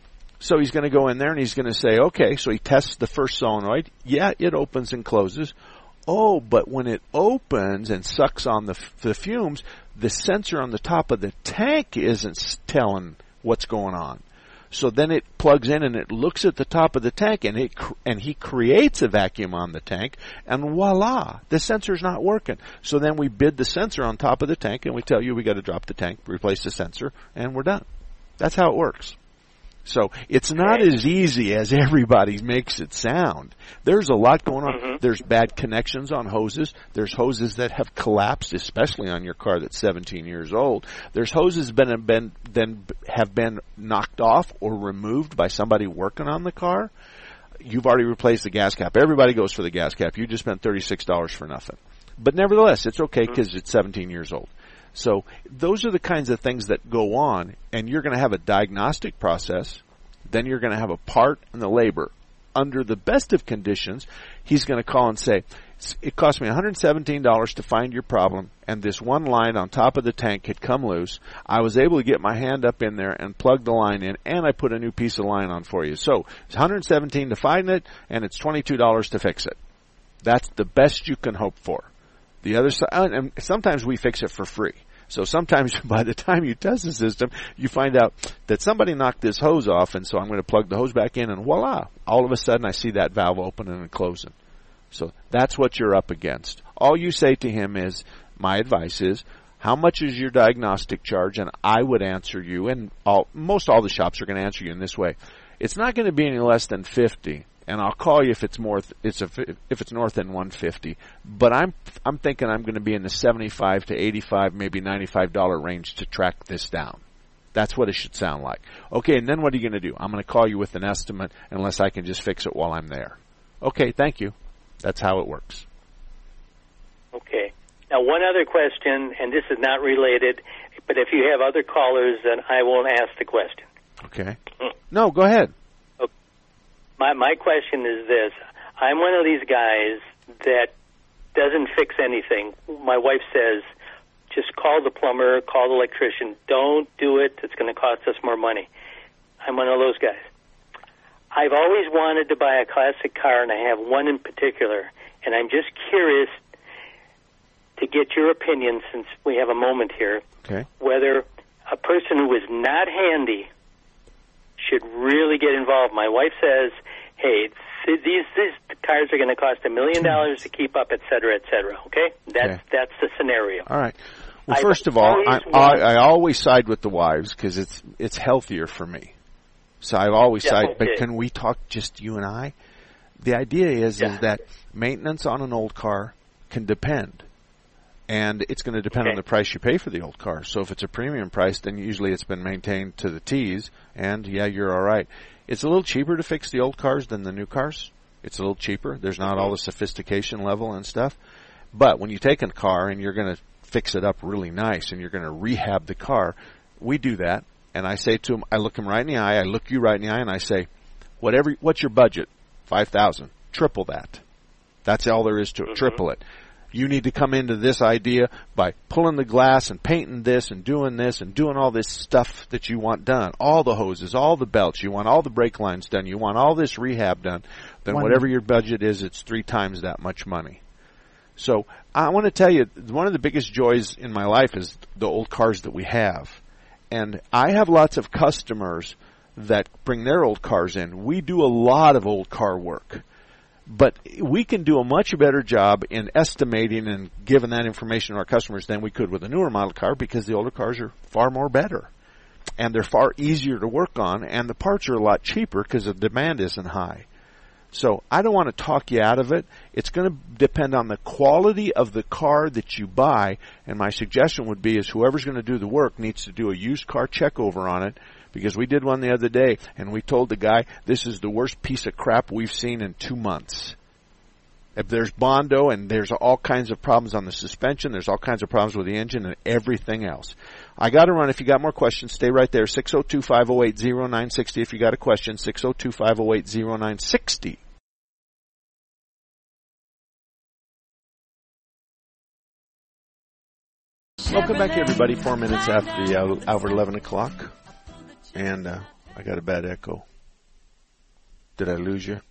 So he's going to go in there and he's going to say, okay, so he tests the first solenoid. Yeah, it opens and closes. Oh, but when it opens and sucks on the, f- the fumes, the sensor on the top of the tank isn't telling what's going on. So then it plugs in and it looks at the top of the tank, and it cr- and he creates a vacuum on the tank, and voila, the sensor's not working. So then we bid the sensor on top of the tank, and we tell you we got to drop the tank, replace the sensor, and we're done. That's how it works. So it's not as easy as everybody makes it sound. There's a lot going on. Mm-hmm. There's bad connections on hoses. There's hoses that have collapsed, especially on your car that's seventeen years old. There's hoses that been, been, then have been knocked off or removed by somebody working on the car. You've already replaced the gas cap. Everybody goes for the gas cap. You just spent thirty-six dollars for nothing. But nevertheless, it's okay because mm-hmm. it's seventeen years old. So those are the kinds of things that go on, and you're going to have a diagnostic process. Then you're going to have a part and the labor. Under the best of conditions, he's going to call and say, it cost me one hundred seventeen dollars to find your problem, and this one line on top of the tank had come loose. I was able to get my hand up in there and plug the line in, and I put a new piece of line on for you. So it's one hundred seventeen dollars to find it, and it's twenty-two dollars to fix it. That's the best you can hope for. The other side, and sometimes we fix it for free. So sometimes by the time you test the system, you find out that somebody knocked this hose off, and so I'm going to plug the hose back in, and voila, all of a sudden I see that valve opening and closing. So that's what you're up against. All you say to him is, my advice is, how much is your diagnostic charge? And I would answer you, and all, most all the shops are going to answer you in this way. It's not going to be any less than fifty, and I'll call you if it's more. It's a, if it's north than one fifty. But I'm I'm thinking I'm going to be in the seventy-five to eighty-five, maybe ninety-five dollar range to track this down. That's what it should sound like. Okay, and then what are you going to do? I'm going to call you with an estimate unless I can just fix it while I'm there. Okay, thank you. That's how it works. Okay. Now, one other question, and this is not related, but if you have other callers, then I won't ask the question. Okay. No, go ahead. Okay. My my question is this. I'm one of these guys that doesn't fix anything. My wife says, just call the plumber, call the electrician. Don't do it. It's going to cost us more money. I'm one of those guys. I've always wanted to buy a classic car, and I have one in particular, and I'm just curious to get your opinion, since we have a moment here, okay, whether a person who is not handy should really get involved. My wife says, hey, these, these cars are going to cost a million dollars to keep up, et cetera, et cetera, okay? That's, okay. That's the scenario. All right. Well, I've first of all, I, I, I always side with the wives because it's it's healthier for me. So I've always yeah, side, okay. But can we talk just you and I? The idea is, yeah. is that maintenance on an old car can depend. And it's going to depend okay. on the price you pay for the old car. So if it's a premium price, then usually it's been maintained to the T's, and yeah, you're all right. It's a little cheaper to fix the old cars than the new cars. It's a little cheaper. There's not all the sophistication level and stuff. But when you take a car and you're going to fix it up really nice and you're going to rehab the car, we do that. And I say to them, I look them right in the eye, I look you right in the eye, and I say, whatever, what's your budget? five thousand dollars. Triple that. That's all there is to it. Mm-hmm. Triple it. You need to come into this idea by pulling the glass and painting this and doing this and doing all this stuff that you want done. All the hoses, all the belts. You want all the brake lines done. You want all this rehab done. Then one, whatever your budget is, it's three times that much money. So I want to tell you, one of the biggest joys in my life is the old cars that we have. And I have lots of customers that bring their old cars in. We do a lot of old car work. But we can do a much better job in estimating and giving that information to our customers than we could with a newer model car because the older cars are far more better. And they're far easier to work on, and the parts are a lot cheaper because the demand isn't high. So I don't want to talk you out of it. It's going to depend on the quality of the car that you buy, and my suggestion would be is whoever's going to do the work needs to do a used car check over on it, because we did one the other day, and we told the guy, this is the worst piece of crap we've seen in two months. If there's Bondo, and there's all kinds of problems on the suspension, there's all kinds of problems with the engine and everything else. I got to run. If you got more questions, stay right there. six oh two, five oh eight, oh nine six oh if you got a question, six oh two, five oh eight, oh nine six oh. Welcome back, everybody. Four minutes after the hour, hour eleven o'clock. And uh, I got a bad echo. Did I lose you?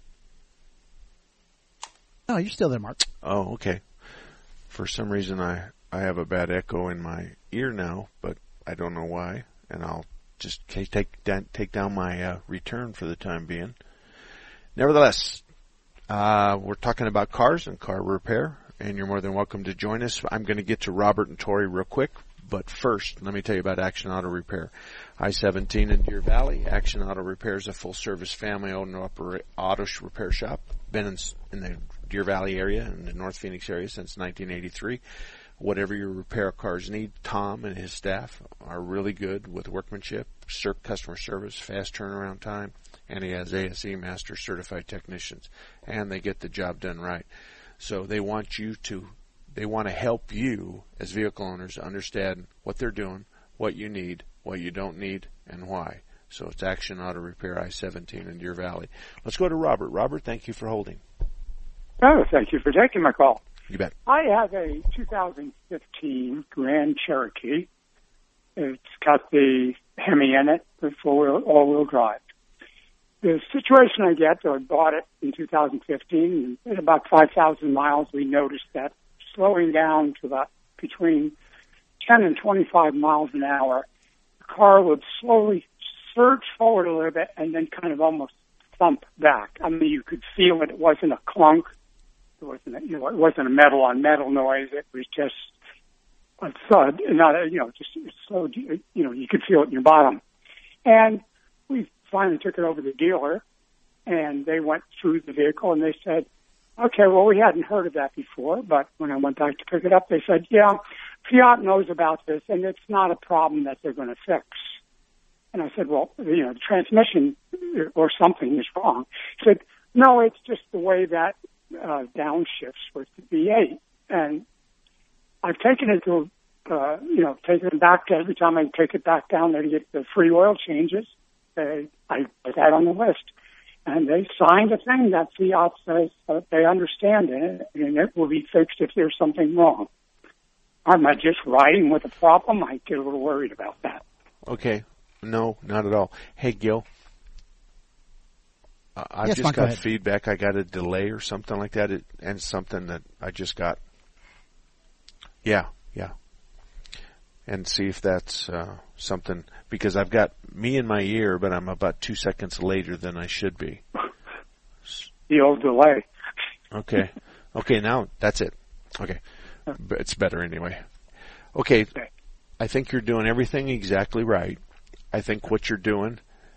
No, you're still there, Mark. Oh, okay. For some reason, I, I have a bad echo in my ear now, but I don't know why. And I'll just take down, take down my uh, return for the time being. Nevertheless, uh, we're talking about cars and car repair, and you're more than welcome to join us. I'm going to get to Robert and Tori real quick. But first, let me tell you about Action Auto Repair. I seventeen in Deer Valley. Action Auto Repair is a full-service family-owned auto repair shop. Been in, in the Deer Valley area, in the North Phoenix area, since nineteen eighty-three. Whatever your repair cars need, Tom and his staff are really good with workmanship, customer service, fast turnaround time, and he has A S E Master Certified Technicians. And they get the job done right. So they want you to They want to help you as vehicle owners understand what they're doing, what you need, what you don't need, and why. So it's Action Auto Repair, I seventeen in Deer Valley. Let's go to Robert. Robert, thank you for holding. Oh, thank you for taking my call. You bet. I have a two thousand fifteen Grand Cherokee. It's got the Hemi in it, the full all-wheel drive. The situation I get, so I bought it in two thousand fifteen, and at about five thousand miles, we noticed that slowing down to about between ten and twenty-five miles an hour, the car would slowly surge forward a little bit and then kind of almost thump back. I mean, you could feel it. It wasn't a clunk. It wasn't, you know, it wasn't a metal on metal noise. It was just a thud, not a, you know, just so you know you could feel it in your bottom. And we finally took it over to the dealer, and they went through the vehicle and they said, "Okay, well, we hadn't heard of that before, but when I went back to pick it up, they said, yeah, Fiat knows about this, and it's not a problem that they're going to fix." And I said, "Well, you know, the transmission or something is wrong." He said, "No, it's just the way that uh, downshifts with the V eight." And I've taken it to, uh, you know, taken it back to every time I take it back down there to get the free oil changes. They, I put that on the list. And they signed a thing that Fiat says that they understand it, and it will be fixed if there's something wrong. Am I just riding with a problem? I get a little worried about that. Okay. No, not at all. Hey, Gil. Uh, I've yes, just Mark, got go feedback. I got a delay or something like that, it, and something that I just got. Yeah, yeah. And see if that's uh, something, because I've got me in my ear, but I'm about two seconds later than I should be. The old delay. Okay. Okay, now that's it. Okay. It's better anyway. Okay. I think you're doing everything exactly right. I think what you're doing,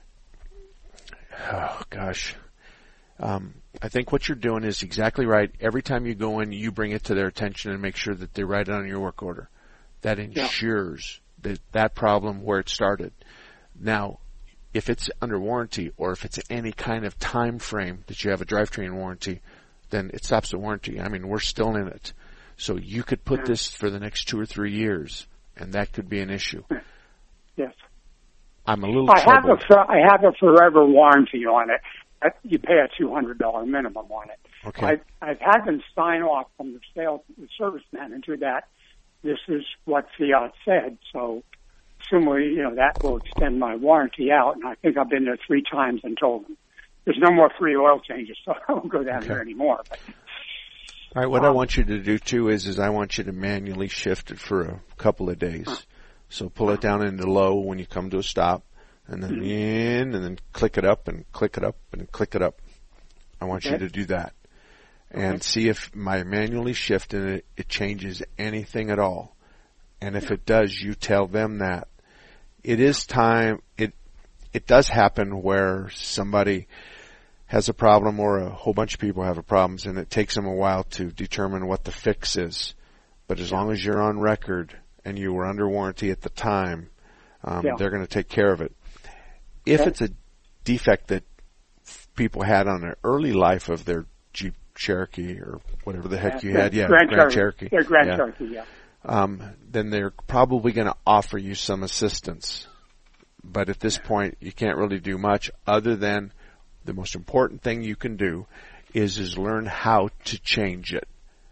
oh gosh, um, I think what you're doing is exactly right. Every time you go in, you bring it to their attention and make sure that they write it on your work order. That ensures yeah. that that problem where it started. Now, if it's under warranty or if it's any kind of time frame that you have a drivetrain warranty, then it stops the warranty. I mean, we're still in it. So you could put this for the next two or three years, and that could be an issue. Yes. I'm a little I troubled. have a, I have a forever warranty on it. You pay a two hundred dollars minimum on it. Okay. I've, I've had them sign off from the sales, the service manager that this is what Fiat said. So, assumably, you know, that will extend my warranty out. And I think I've been there three times and told them there's no more free oil changes, so I won't go down okay. there anymore. But, all right, what um, I want you to do too is, is I want you to manually shift it for a couple of days. Huh. So pull it down into low when you come to a stop, and then mm-hmm. in, and then click it up and click it up and click it up. I want okay. you to do that. And okay. see if my manually shift in it, it changes anything at all. And if yeah. it does, you tell them that. It is time, it it does happen where somebody has a problem or a whole bunch of people have a problem, and it takes them a while to determine what the fix is. But as yeah. long as you're on record and you were under warranty at the time, um, yeah. they're going to take care of it. If okay. it's a defect that people had on the early life of their Jeep Cherokee or whatever the heck you yeah, had, yeah, Grand, Grand Cherokee. Cherokee. Yeah, Grand yeah. Cherokee, yeah. Um, then they're probably going to offer you some assistance. But at this point, you can't really do much other than the most important thing you can do is, is learn how to change it.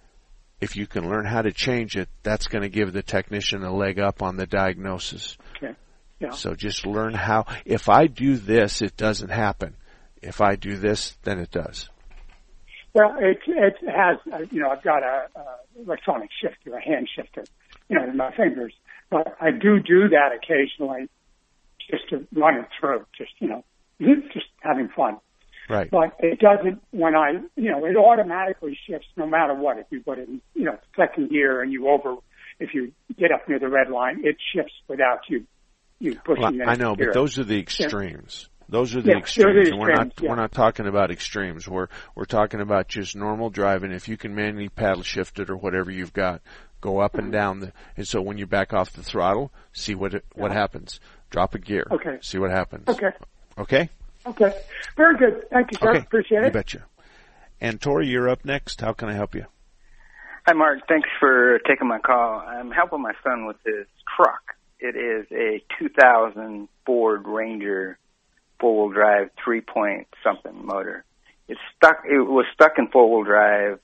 If you can learn how to change it, that's going to give the technician a leg up on the diagnosis. Okay. Yeah. So just learn how. If I do this, it doesn't happen. If I do this, then it does. Well, it it has, uh, you know, I've got a, a electronic shifter, a hand shifter, you know, in my fingers. But I do do that occasionally just to run it through, just, you know, just having fun. Right. But it doesn't when I, you know, it automatically shifts no matter what. If you put it in, you know, second gear and you over, if you get up near the red line, it shifts without you, you pushing well, it. I know, gear. but those are the extremes. Yeah. Those are the yeah, extremes, the and we're not extremes, yeah. we're not talking about extremes. We're we're talking about just normal driving. If you can manually paddle shift it or whatever you've got, go up and down. The, and so when you back off the throttle, see what it, what yeah. happens. Drop a gear. Okay. See what happens. Okay. Okay. Okay. Very good. Thank you, sir. Okay. Appreciate it. You betcha. And Tori, you're up next. How can I help you? Hi, Mark. Thanks for taking my call. I'm helping my son with his truck. It is a two thousand Ford Ranger four-wheel drive, three-point something motor. It's stuck. It was stuck in four-wheel drive,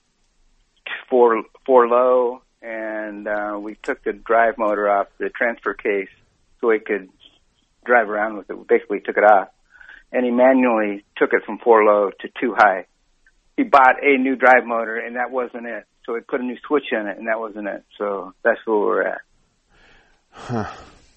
four four low, and uh, we took the drive motor off the transfer case so he could drive around with it. We basically took it off, and he manually took it from four low to two high. He bought a new drive motor, and that wasn't it. So he put a new switch in it, and that wasn't it. So that's where we're at. Huh.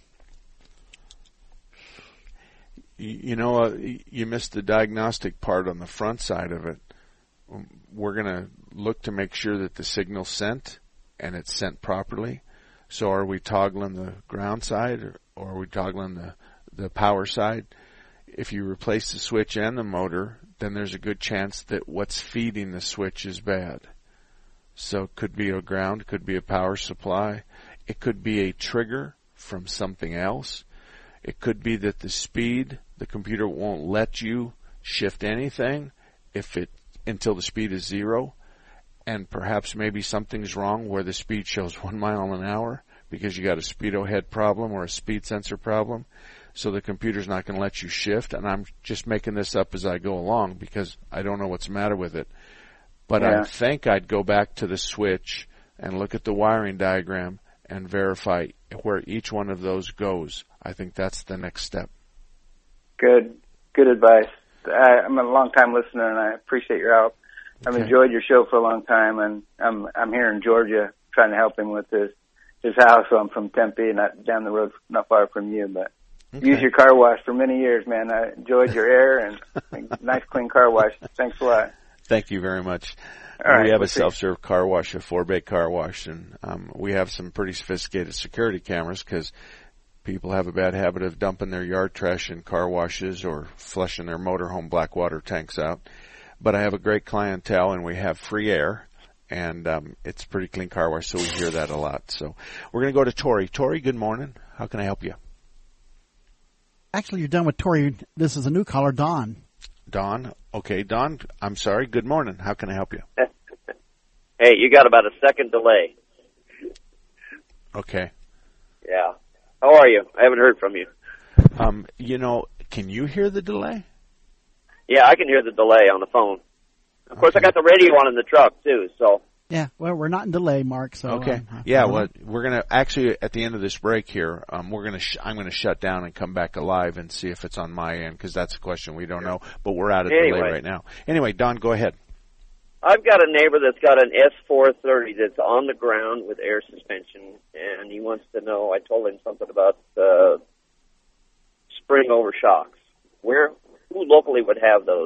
You know, uh, you missed the diagnostic part on the front side of it. We're going to look to make sure that the signal's sent and it's sent properly. So are we toggling the ground side or, or are we toggling the, the power side? If you replace the switch and the motor, then there's a good chance that what's feeding the switch is bad. So it could be a ground, could be a power supply. It could be a trigger from something else. It could be that the speed, the computer won't let you shift anything if it until the speed is zero. And perhaps maybe something's wrong where the speed shows one mile an hour because you got a speedo head problem or a speed sensor problem. So the computer's not going to let you shift. And I'm just making this up as I go along because I don't know what's the matter with it. But yeah. I think I'd go back to the switch and look at the wiring diagram and verify where each one of those goes. I think that's the next step. Good. Good advice. I, I'm a long-time listener, and I appreciate your help. I've okay. enjoyed your show for a long time, and I'm I'm here in Georgia trying to help him with his his house. So I'm from Tempe, not down the road, not far from you. But okay. use your car wash for many years, man. I enjoyed your air and nice, clean car wash. Thanks a lot. Thank you very much. All right, we have we'll a self-serve car wash, a four-bay car wash, and um, we have some pretty sophisticated security cameras because people have a bad habit of dumping their yard trash in car washes or flushing their motorhome black water tanks out. But I have a great clientele, and we have free air, and um, it's a pretty clean car wash, so we hear that a lot. So we're going to go to Tori. Tori, good morning. How can I help you? Actually, you're done with Tori. This is a new caller, Don. Don? Okay, Don, I'm sorry. Good morning. How can I help you? Hey, you got about a second delay. Okay. Yeah. How are you? I haven't heard from you. Um, you know, can you hear the delay? Yeah, I can hear the delay on the phone. Of course, okay. I got the radio on in the truck, too, so. Yeah, well, we're not in delay, Mark, so. Okay. Um, yeah, well, we're going to, actually, at the end of this break here, um, we're going to, sh- I'm going to shut down and come back alive and see if it's on my end, because that's a question we don't know, but we're out of anyway. delay right now. Anyway, Don, go ahead. I've got a neighbor that's got an S four thirty that's on the ground with air suspension, and he wants to know, I told him something about uh, spring over shocks. Where, who locally would have those?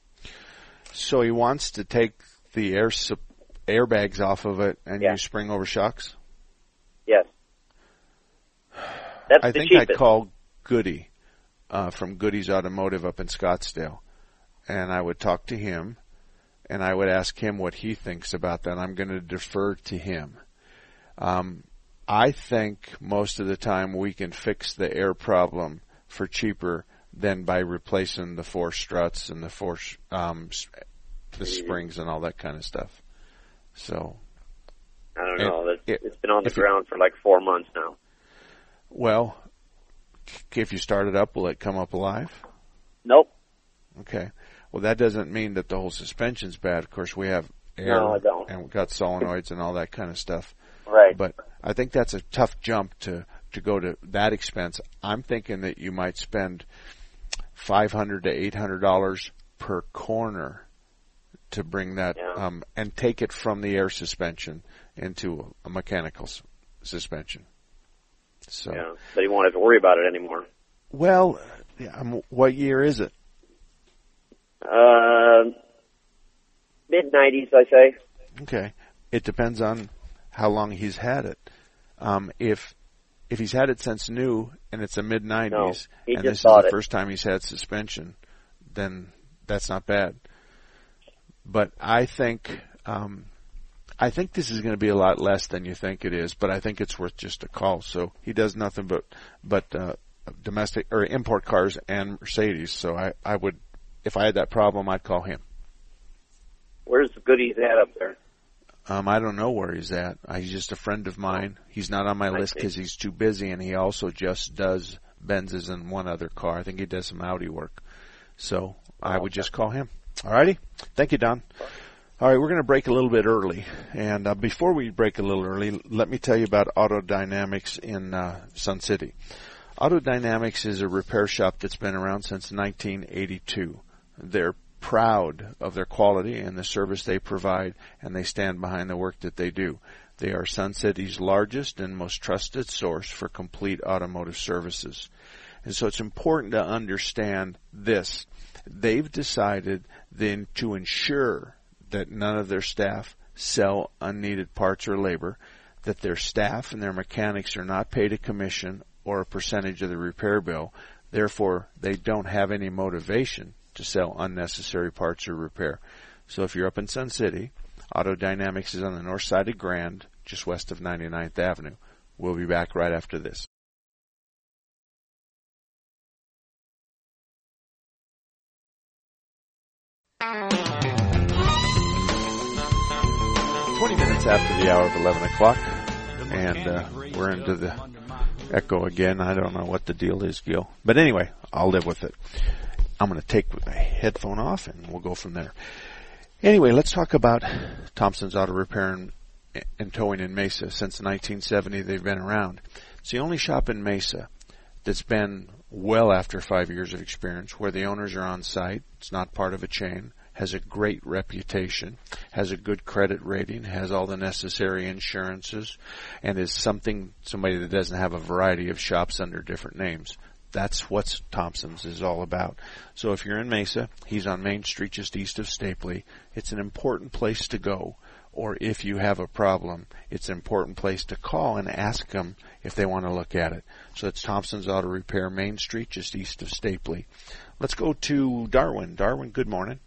So he wants to take the air su- airbags off of it and yeah. use spring over shocks? Yes. That's I the think cheapest. I'd call Goody uh, from Goody's Automotive up in Scottsdale, and I would talk to him. And I would ask him what he thinks about that. I'm going to defer to him. Um, I think most of the time we can fix the air problem for cheaper than by replacing the four struts and the four um, the springs and all that kind of stuff. So I don't know. It, it's been on the ground it, for like four months now. Well, if you start it up, will it come up alive? Nope. Okay. Well, that doesn't mean that the whole suspension's bad. Of course, we have air no, I don't. and we've got solenoids and all that kind of stuff. Right. But I think that's a tough jump to, to go to that expense. I'm thinking that you might spend five hundred to eight hundred dollars per corner to bring that yeah. um, and take it from the air suspension into a mechanical s- suspension. So. Yeah, but you won't have to worry about it anymore. Well, um, what year is it? Uh, mid nineties, I say. Okay. It depends on how long he's had it. Um, if if he's had it since new and it's a mid nineties no, and this is the it. first time he's had suspension, then that's not bad. But I think um, I think this is going to be a lot less than you think it is. But I think it's worth just a call. So he does nothing but but uh, domestic or import cars and Mercedes. So I, I would. If I had that problem, I'd call him. Where's the Goodies at up there? Um, I don't know where he's at. He's just a friend of mine. He's not on my I list because he's too busy, and he also just does Benzes and one other car. I think he does some Audi work. So I would just call him. All righty? Thank you, Don. All right, we're going to break a little bit early. And uh, before we break a little early, let me tell you about Auto Dynamics in uh, Sun City. Auto Dynamics is a repair shop that's been around since nineteen eighty-two. They're proud of their quality and the service they provide, and they stand behind the work that they do. They are Sun City's largest and most trusted source for complete automotive services. And so it's important to understand this. They've decided then to ensure that none of their staff sell unneeded parts or labor, that their staff and their mechanics are not paid a commission or a percentage of the repair bill. Therefore, they don't have any motivation to sell unnecessary parts or repair. So if you're up in Sun City, Auto Dynamics is on the north side of Grand, just west of ninety-ninth Avenue. We'll be back right after this. twenty minutes after the hour of eleven o'clock, and uh, we're into the echo again. I don't know what the deal is, Gil. But anyway, I'll live with it. I'm going to take my headphone off, and we'll go from there. Anyway, let's talk about Thompson's Auto Repair and, and Towing in Mesa. Since nineteen seventy, they've been around. It's the only shop in Mesa that's been well after five years of experience, where the owners are on site. It's not part of a chain. Has a great reputation, has a good credit rating, has all the necessary insurances, and is something somebody that doesn't have a variety of shops under different names. That's what Thompson's is all about. So if you're in Mesa, he's on Main Street just east of Stapley. It's an important place to go. Or if you have a problem, it's an important place to call and ask them if they want to look at it. So it's Thompson's Auto Repair, Main Street just east of Stapley. Let's go to Darwin. Darwin, good morning.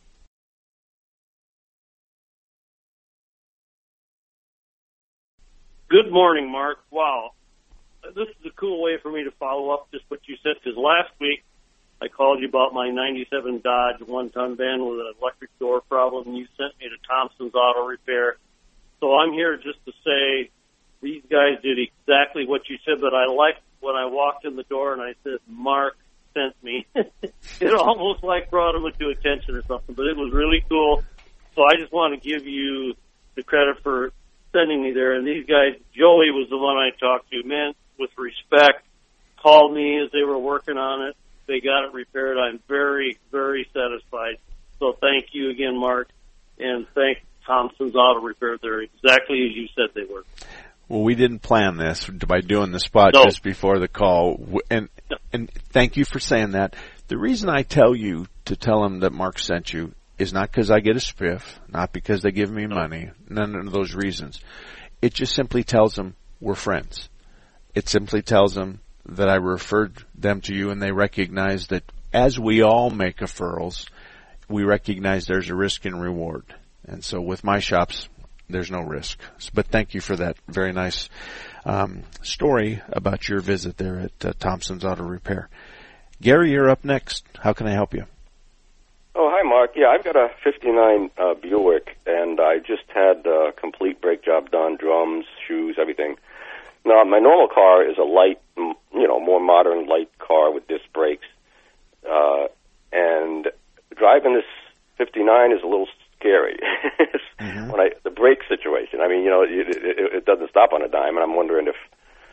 Good morning, Mark. Wow. This is a cool way for me to follow up just what you said, because last week I called you about my ninety-seven Dodge one-ton van with an electric door problem, and you sent me to Thompson's Auto Repair. So I'm here just to say these guys did exactly what you said, but I liked when I walked in the door and I said, Mark sent me. It almost like brought him to attention or something, but it was really cool. So I just want to give you the credit for sending me there. And these guys, Joey was the one I talked to, man, with respect, called me as they were working on it. They got it repaired. I'm very, very satisfied. So thank you again, Mark, and thank Thompson's Auto Repair. They're exactly as you said they were. Well, we didn't plan this by doing the spot no. just before the call, and and thank you for saying that. The reason I tell you to tell them that Mark sent you is not because I get a spiff, not because they give me money, none of those reasons. It just simply tells them we're friends. It simply tells them that I referred them to you, and they recognize that as we all make referrals, we recognize there's a risk and reward. And so with my shops, there's no risk. But thank you for that very nice um, story about your visit there at uh, Thompson's Auto Repair. Gary, you're up next. How can I help you? Oh, hi, Mark. Yeah, I've got a fifty-nine uh, Buick, and I just had a complete brake job done, drums, shoes, everything. Now, my normal car is a light, you know, more modern light car with disc brakes, uh, and driving this fifty-nine is a little scary. mm-hmm. When I the brake situation, I mean, you know, it, it, it doesn't stop on a dime, and I'm wondering if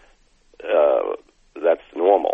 uh, that's normal.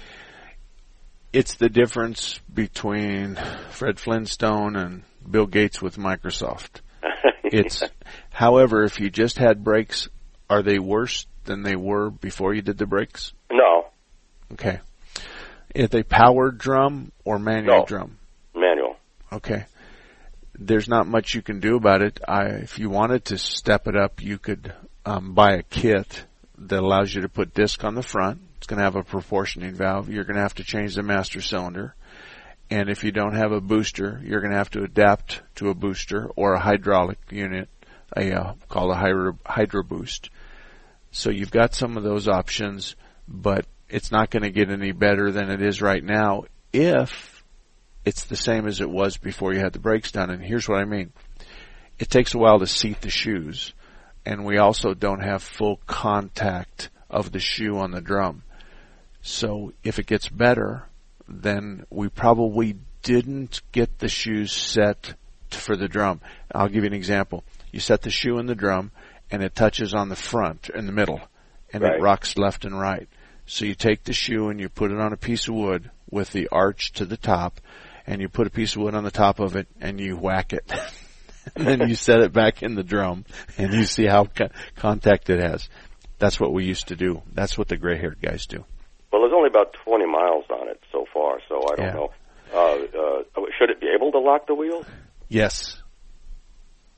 It's the difference between Fred Flintstone and Bill Gates with Microsoft. It's, however, if you just had brakes, are they worse than they were before you did the brakes? No. Okay. If they powered drum or manual no. drum? Manual. Okay. There's not much you can do about it. I, if you wanted to step it up, you could um, buy a kit that allows you to put disc on the front. It's going to have a proportioning valve. You're going to have to change the master cylinder. And if you don't have a booster, you're going to have to adapt to a booster or a hydraulic unit, a uh, called a hydro, hydro boost. So you've got some of those options, but it's not going to get any better than it is right now if it's the same as it was before you had the brakes done. And here's what I mean. It takes a while to seat the shoes, and we also don't have full contact of the shoe on the drum. So if it gets better, then we probably didn't get the shoes set for the drum. I'll give you an example. You set the shoe in the drum, and it touches on the front, in the middle, and right. It rocks left and right. So you take the shoe and you put it on a piece of wood with the arch to the top, and you put a piece of wood on the top of it, and you whack it. And then you set it back in the drum, and you see how co- contact it has. That's what we used to do. That's what the gray-haired guys do. Well, there's only about twenty miles on it so far, so I don't yeah. know. Uh, uh, should it be able to lock the wheels? Yes.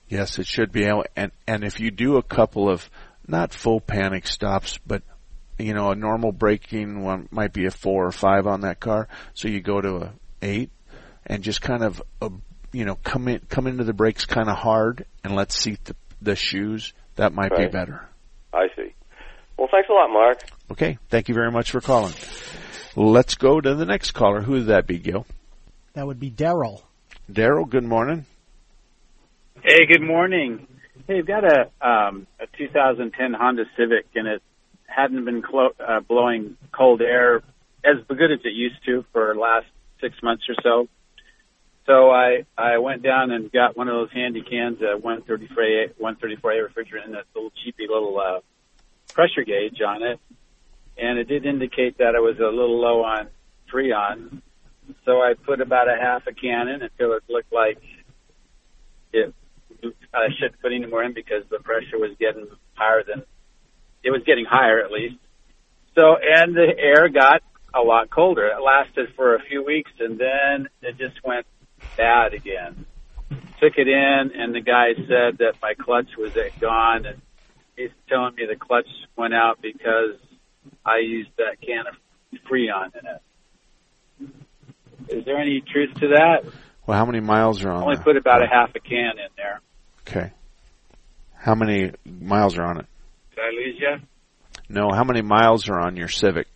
Yes, it should be. And, and if you do a couple of, not full panic stops, but, you know, a normal braking one might be a four or five on that car. So you go to a eight and just kind of, uh, you know, come in, come into the brakes kind of hard and let's seat the, the shoes. That might Right. be better. I see. Well, thanks a lot, Mark. Okay. Thank you very much for calling. Let's go to the next caller. Who would that be, Gil? That would be Daryl. Daryl, good morning. Hey, good morning. Hey, I've got a um, a two thousand ten Honda Civic, and it hadn't been clo- uh, blowing cold air as good as it used to for the last six months or so. So I I went down and got one of those handy cans, uh, one thirty-four A refrigerant, and that little cheapy little uh, pressure gauge on it, and it did indicate that I was a little low on Freon. So I put about a half a can in until it looked like it. I shouldn't put any more in because the pressure was getting higher than it was getting higher at least. So and the air got a lot colder. It lasted for a few weeks and then it just went bad again. Took it in and the guy said that my clutch was gone, and he's telling me the clutch went out because I used that can of Freon in it. Is there any truth to that? Well, how many miles are on I only there? put about a half a can in there. Okay. How many miles are on it? Did I lose you? No, how many miles are on your Civic?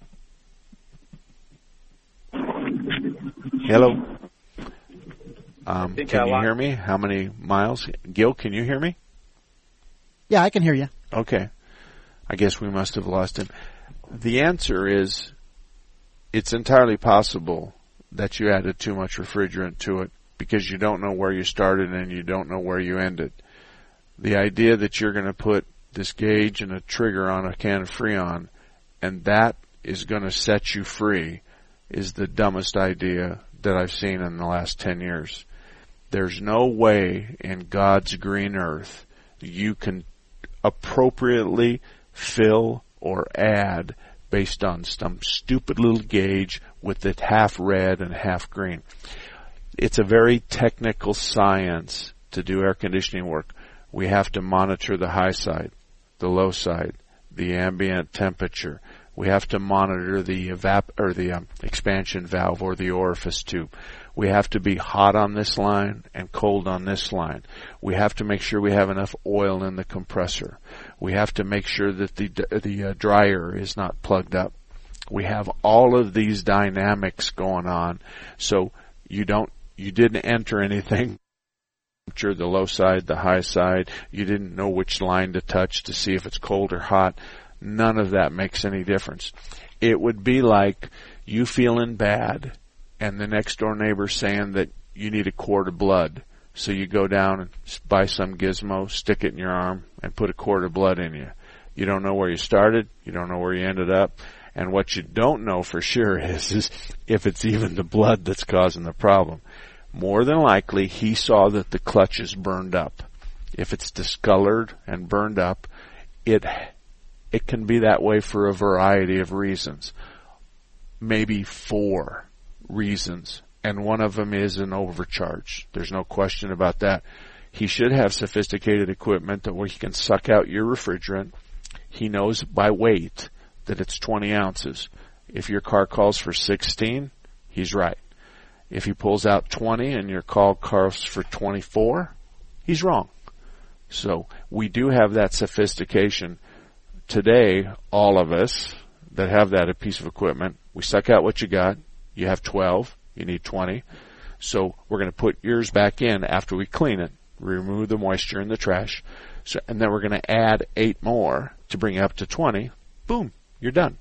Hello? Um, think can I you lost- hear me? How many miles? Gil, can you hear me? Yeah, I can hear you. Okay. I guess we must have lost him. The answer is it's entirely possible that you added too much refrigerant to it because you don't know where you started and you don't know where you ended. The idea that you're going to put this gauge and a trigger on a can of Freon and that is going to set you free is the dumbest idea that I've seen in the last ten years. There's no way in God's green earth you can appropriately fill or add based on some stupid little gauge with it half red and half green. It's a very technical science to do air conditioning work. We have to monitor the high side, the low side, the ambient temperature. We have to monitor the evap or the um, expansion valve or the orifice tube. We have to be hot on this line and cold on this line. We have to make sure we have enough oil in the compressor. We have to make sure that the the uh, dryer is not plugged up. We have all of these dynamics going on. So you don't, you didn't enter anything. The low side, the high side. You didn't know which line to touch to see if it's cold or hot. None of that makes any difference. It would be like you feeling bad and the next door neighbor saying that you need a quart of blood. So you go down and buy some gizmo, stick it in your arm, and put a quart of blood in you. You don't know where you started. You don't know where you ended up. And what you don't know for sure is, is if it's even the blood that's causing the problem. More than likely, he saw that the clutch is burned up. If it's discolored and burned up, it it can be that way for a variety of reasons. Maybe four reasons. And one of them is an overcharge. There's no question about that. He should have sophisticated equipment that where he can suck out your refrigerant. He knows by weight that it's twenty ounces. If your car calls for sixteen, he's right. If he pulls out twenty and your call calls for twenty-four, he's wrong. So we do have that sophistication. Today, all of us that have that a piece of equipment, we suck out what you got. You have twelve. You need twenty. So we're going to put yours back in after we clean it, remove the moisture in the trash, so, and then we're going to add eight more to bring it up to twenty. Boom, you're done.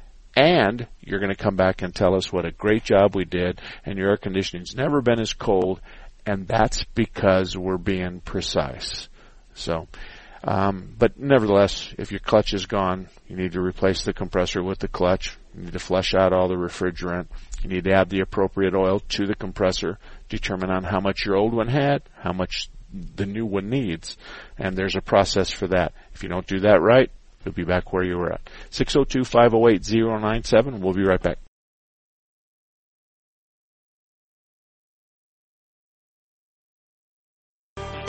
And you're going to come back and tell us what a great job we did, and your air conditioning's never been as cold, and that's because we're being precise. So, um, but nevertheless, if your clutch is gone, you need to replace the compressor with the clutch. You need to flush out all the refrigerant. You need to add the appropriate oil to the compressor, determine on how much your old one had, how much the new one needs, and there's a process for that. If you don't do that right, you'll be back where you were at. six oh two, five oh eight, oh nine seven. We'll be right back.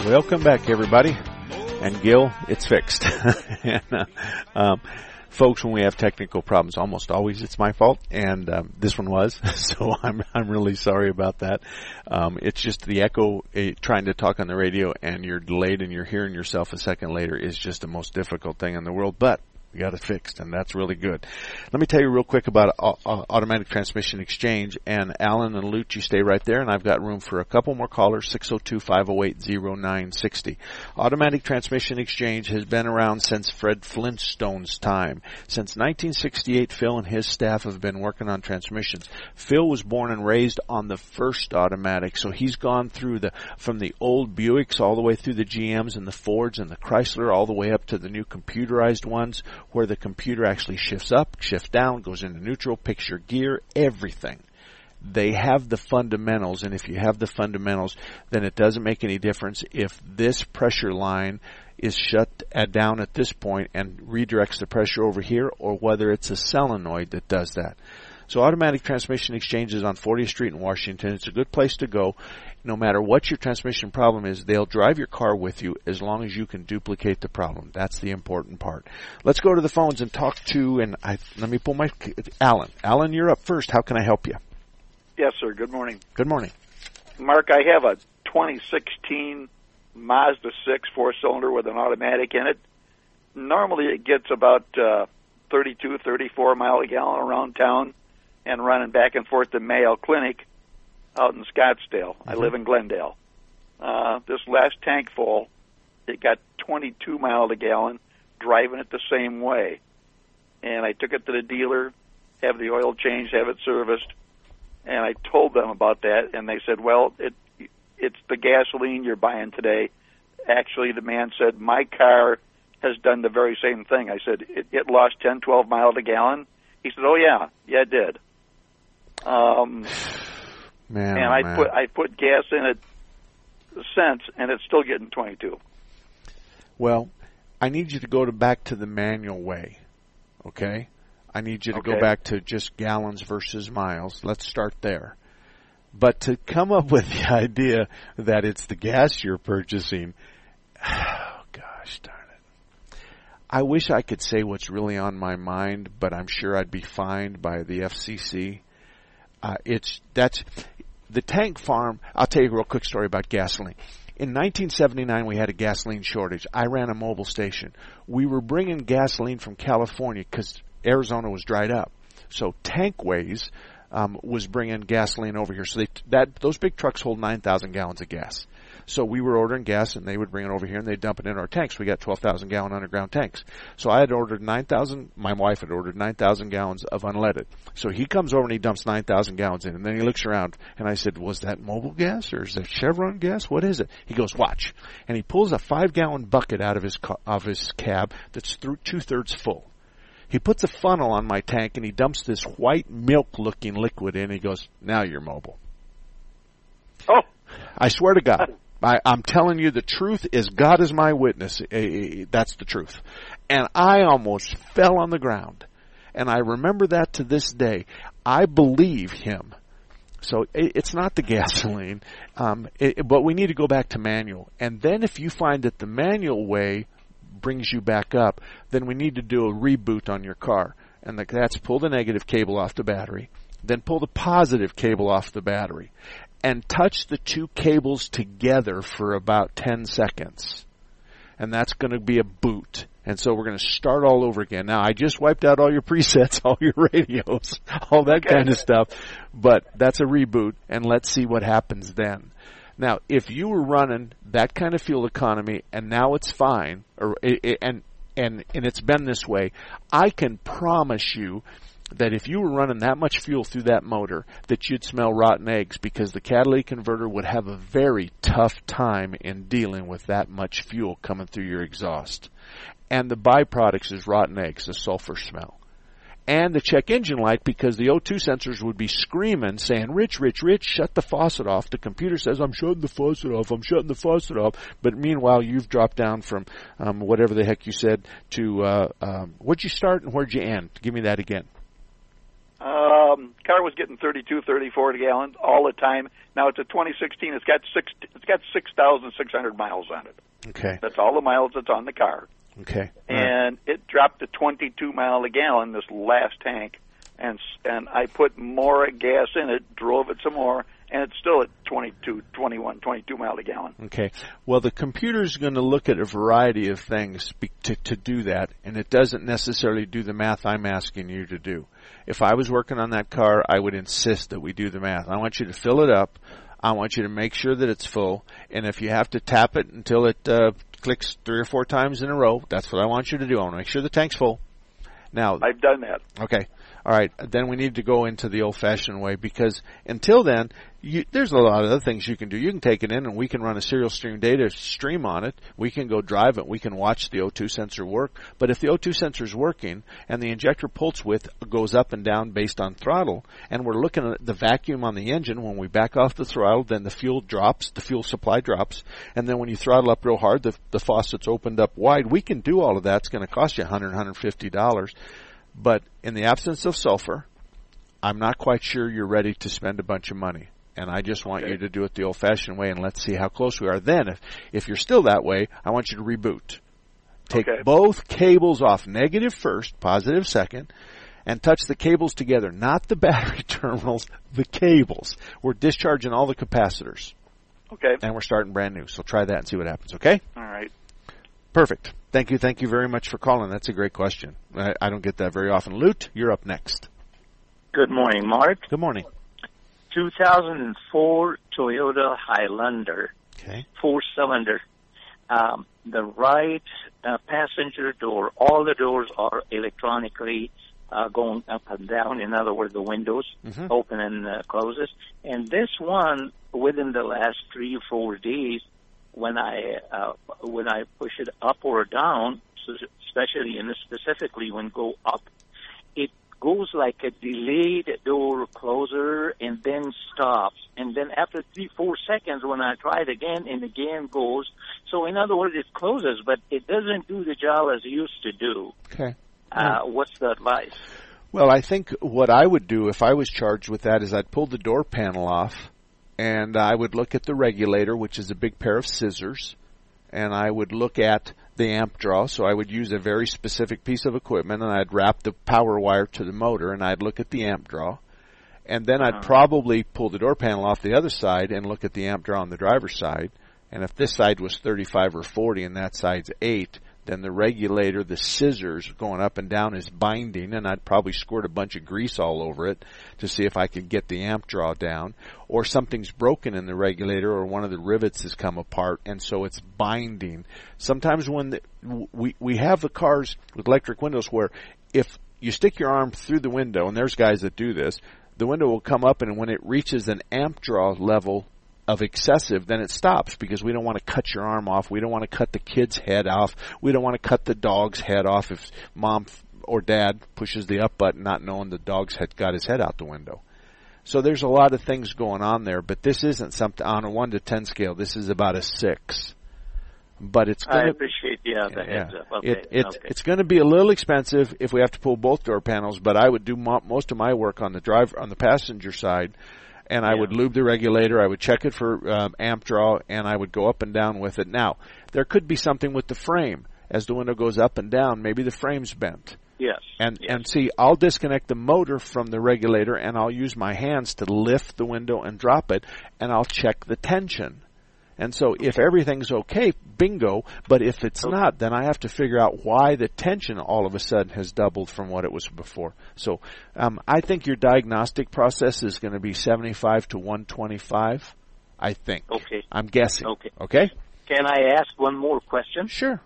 Welcome back, everybody. And Gil, it's fixed. and, uh, um, folks, when we have technical problems, almost always it's my fault, and um, this one was. So I'm I'm really sorry about that. Um, it's just the echo uh, trying to talk on the radio, and you're delayed, and you're hearing yourself a second later is just the most difficult thing in the world. But we got it fixed, and that's really good. Let me tell you real quick about uh, Automatic Transmission Exchange. And Alan and Lute, you stay right there, and I've got room for a couple more callers, six oh two, five oh eight, oh nine six oh. Automatic Transmission Exchange has been around since Fred Flintstone's time. Since nineteen sixty-eight, Phil and his staff have been working on transmissions. Phil was born and raised on the first automatic, so he's gone through the from the old Buicks all the way through the G Ms and the Fords and the Chrysler, all the way up to the new computerized ones, where the computer actually shifts up, shifts down, goes into neutral, picks your gear, everything. They have the fundamentals, and if you have the fundamentals, then it doesn't make any difference if this pressure line is shut at, down at this point and redirects the pressure over here, or whether it's a solenoid that does that. So Automatic Transmission Exchange is on fortieth Street in Washington. It's a good place to go. No matter what your transmission problem is, they'll drive your car with you as long as you can duplicate the problem. That's the important part. Let's go to the phones and talk to, and I, let me pull my, Alan. Alan, you're up first. How can I help you? Yes, sir. Good morning. Good morning. Mark, I have a twenty sixteen Mazda six four-cylinder with an automatic in it. Normally it gets about uh, thirty-two, thirty-four mile a gallon around town and running back and forth to Mayo Clinic out in Scottsdale. Mm-hmm. I live in Glendale. Uh, this last tank full, it got twenty-two mile a gallon, driving it the same way. And I took it to the dealer, have the oil changed, have it serviced, and I told them about that, and they said, well, it it's the gasoline you're buying today. Actually, the man said, my car has done the very same thing. I said, it, it lost ten, twelve miles a gallon. He said, oh, yeah, yeah, it did. Um, man, and oh, I man. put I put gas in it since, and it's still getting twenty-two. Well, I need you to go to back to the manual way, okay? I need you to Okay. go back to just gallons versus miles. Let's start there. But to come up with the idea that it's the gas you're purchasing, oh, gosh darn it. I wish I could say what's really on my mind, but I'm sure I'd be fined by the F C C. Uh, it's, that's, the tank farm, I'll tell you a real quick story about gasoline. In nineteen seventy-nine, we had a gasoline shortage. I ran a mobile station. We were bringing gasoline from California because Arizona was dried up. So Tankways um, was bringing gasoline over here. So they, that those big trucks hold nine thousand gallons of gas. So we were ordering gas, and they would bring it over here, and they'd dump it in our tanks. We got twelve thousand gallon underground tanks. So I had ordered nine thousand, my wife had ordered nine thousand gallons of unleaded. So he comes over and he dumps nine thousand gallons in, and then he looks around, and I said, was that Mobil gas, or is that Chevron gas? What is it? He goes, watch. And he pulls a five gallon bucket out of his, ca- of his cab that's through two-thirds full. He puts a funnel on my tank, and he dumps this white milk-looking liquid in, and he goes, now you're mobile. Oh. I swear to God. I, I'm telling you the truth is God is my witness. That's the truth. And I almost fell on the ground. And I remember that to this day. I believe him. So it, it's not the gasoline. Um, it, but we need to go back to manual. And then if you find that the manual way brings you back up, then we need to do a reboot on your car. And that's pull the negative cable off the battery. Then pull the positive cable off the battery. And touch the two cables together for about ten seconds. And that's going to be a boot. And so we're going to start all over again. Now, I just wiped out all your presets, all your radios, all that okay. kind of stuff. But that's a reboot, and let's see what happens then. Now, if you were running that kind of fuel economy, and now it's fine, or and and and it's been this way, I can promise you that if you were running that much fuel through that motor, that you'd smell rotten eggs, because the catalytic converter would have a very tough time in dealing with that much fuel coming through your exhaust. And the byproducts is rotten eggs, the sulfur smell. And the check engine light, because the O two sensors would be screaming, saying, Rich, Rich, Rich, shut the faucet off. The computer says, I'm shutting the faucet off, I'm shutting the faucet off. But meanwhile, you've dropped down from um, whatever the heck you said to, uh, um, where'd you start and where'd you end? Give me that again. Uh, Um, car was getting thirty-two, thirty-four a gallon all the time. Now it's a twenty sixteen. It's got six. It's got six thousand six hundred miles on it. Okay. That's all the miles that's on the car. Okay. And right. It dropped to twenty-two mile a gallon this last tank, and and I put more gas in it, drove it some more, and it's still at twenty-two, twenty-one, twenty-two mile a gallon. Okay. Well, the computer's going to look at a variety of things to, to do that, and it doesn't necessarily do the math I'm asking you to do. If I was working on that car, I would insist that we do the math. I want you to fill it up. I want you to make sure that it's full, and if you have to tap it until it uh, clicks three or four times in a row, that's what I want you to do. I want to make sure the tank's full. Now, I've done that. Okay. All right. Then we need to go into the old-fashioned way, because until then, you, there's a lot of other things you can do. You can take it in, and we can run a serial stream data stream on it. We can go drive it. We can watch the O two sensor work. But if the O two sensor is working and the injector pulse width goes up and down based on throttle, and we're looking at the vacuum on the engine, when we back off the throttle, then the fuel drops, the fuel supply drops, and then when you throttle up real hard, the, the faucet's opened up wide. We can do all of that. It's going to cost you one hundred dollars, one hundred fifty dollars. But in the absence of sulfur, I'm not quite sure you're ready to spend a bunch of money. And I just want okay. you to do it the old-fashioned way, and let's see how close we are. Then, if, if you're still that way, I want you to reboot. Take okay. both cables off, negative first, positive second, and touch the cables together, not the battery terminals, the cables. We're discharging all the capacitors. Okay. And we're starting brand new. So try that and see what happens, okay? All right. Perfect. Thank you. Thank you very much for calling. That's a great question. I, I don't get that very often. Lute, you're up next. Good morning, Mark. Good morning. two thousand four Toyota Highlander, okay. four-cylinder. Um, the right uh, passenger door, all the doors are electronically uh, going up and down. In other words, the windows mm-hmm. open and uh, closes. And this one, within the last three or four days, when I uh, when I push it up or down, so especially and specifically when go up, it goes like a delayed door closer and then stops. And then after three, four seconds, when I try it again, and again goes. So in other words, it closes, but it doesn't do the job as it used to do. Okay. Uh, what's the advice? Well, I think what I would do if I was charged with that is I'd pull the door panel off, and I would look at the regulator, which is a big pair of scissors, and I would look at the amp draw. So I would use a very specific piece of equipment, and I'd wrap the power wire to the motor, and I'd look at the amp draw. And then I'd probably pull the door panel off the other side and look at the amp draw on the driver's side. And if this side was thirty-five or forty and that side's eight, then the regulator, the scissors going up and down is binding, and I'd probably squirt a bunch of grease all over it to see if I could get the amp draw down. Or something's broken in the regulator, or one of the rivets has come apart, and so it's binding. Sometimes when the, we we have the cars with electric windows where if you stick your arm through the window, and there's guys that do this, the window will come up, and when it reaches an amp draw level of excessive, then it stops, because we don't want to cut your arm off. We don't want to cut the kid's head off. We don't want to cut the dog's head off if mom or dad pushes the up button not knowing the dog's head got his head out the window. So there's a lot of things going on there, but this isn't something on a one to ten scale. This is about a six. But it's going I to appreciate yeah, the yeah. heads up. Okay, it, it, okay. It's going to be a little expensive if we have to pull both door panels, but I would do mo- most of my work on the driver on the passenger side, and I yeah. would lube the regulator. I would check it for um, amp draw, and I would go up and down with it. Now, there could be something with the frame. As the window goes up and down, maybe the frame's bent. Yes. And yes. and see, I'll disconnect the motor from the regulator, and I'll use my hands to lift the window and drop it, and I'll check the tension. And so okay. if everything's okay, bingo. But if it's okay. not, then I have to figure out why the tension all of a sudden has doubled from what it was before. So um, I think your diagnostic process is going to be seventy-five to one twenty-five, I think. Okay. I'm guessing. Okay. Okay? Can I ask one more question? Sure.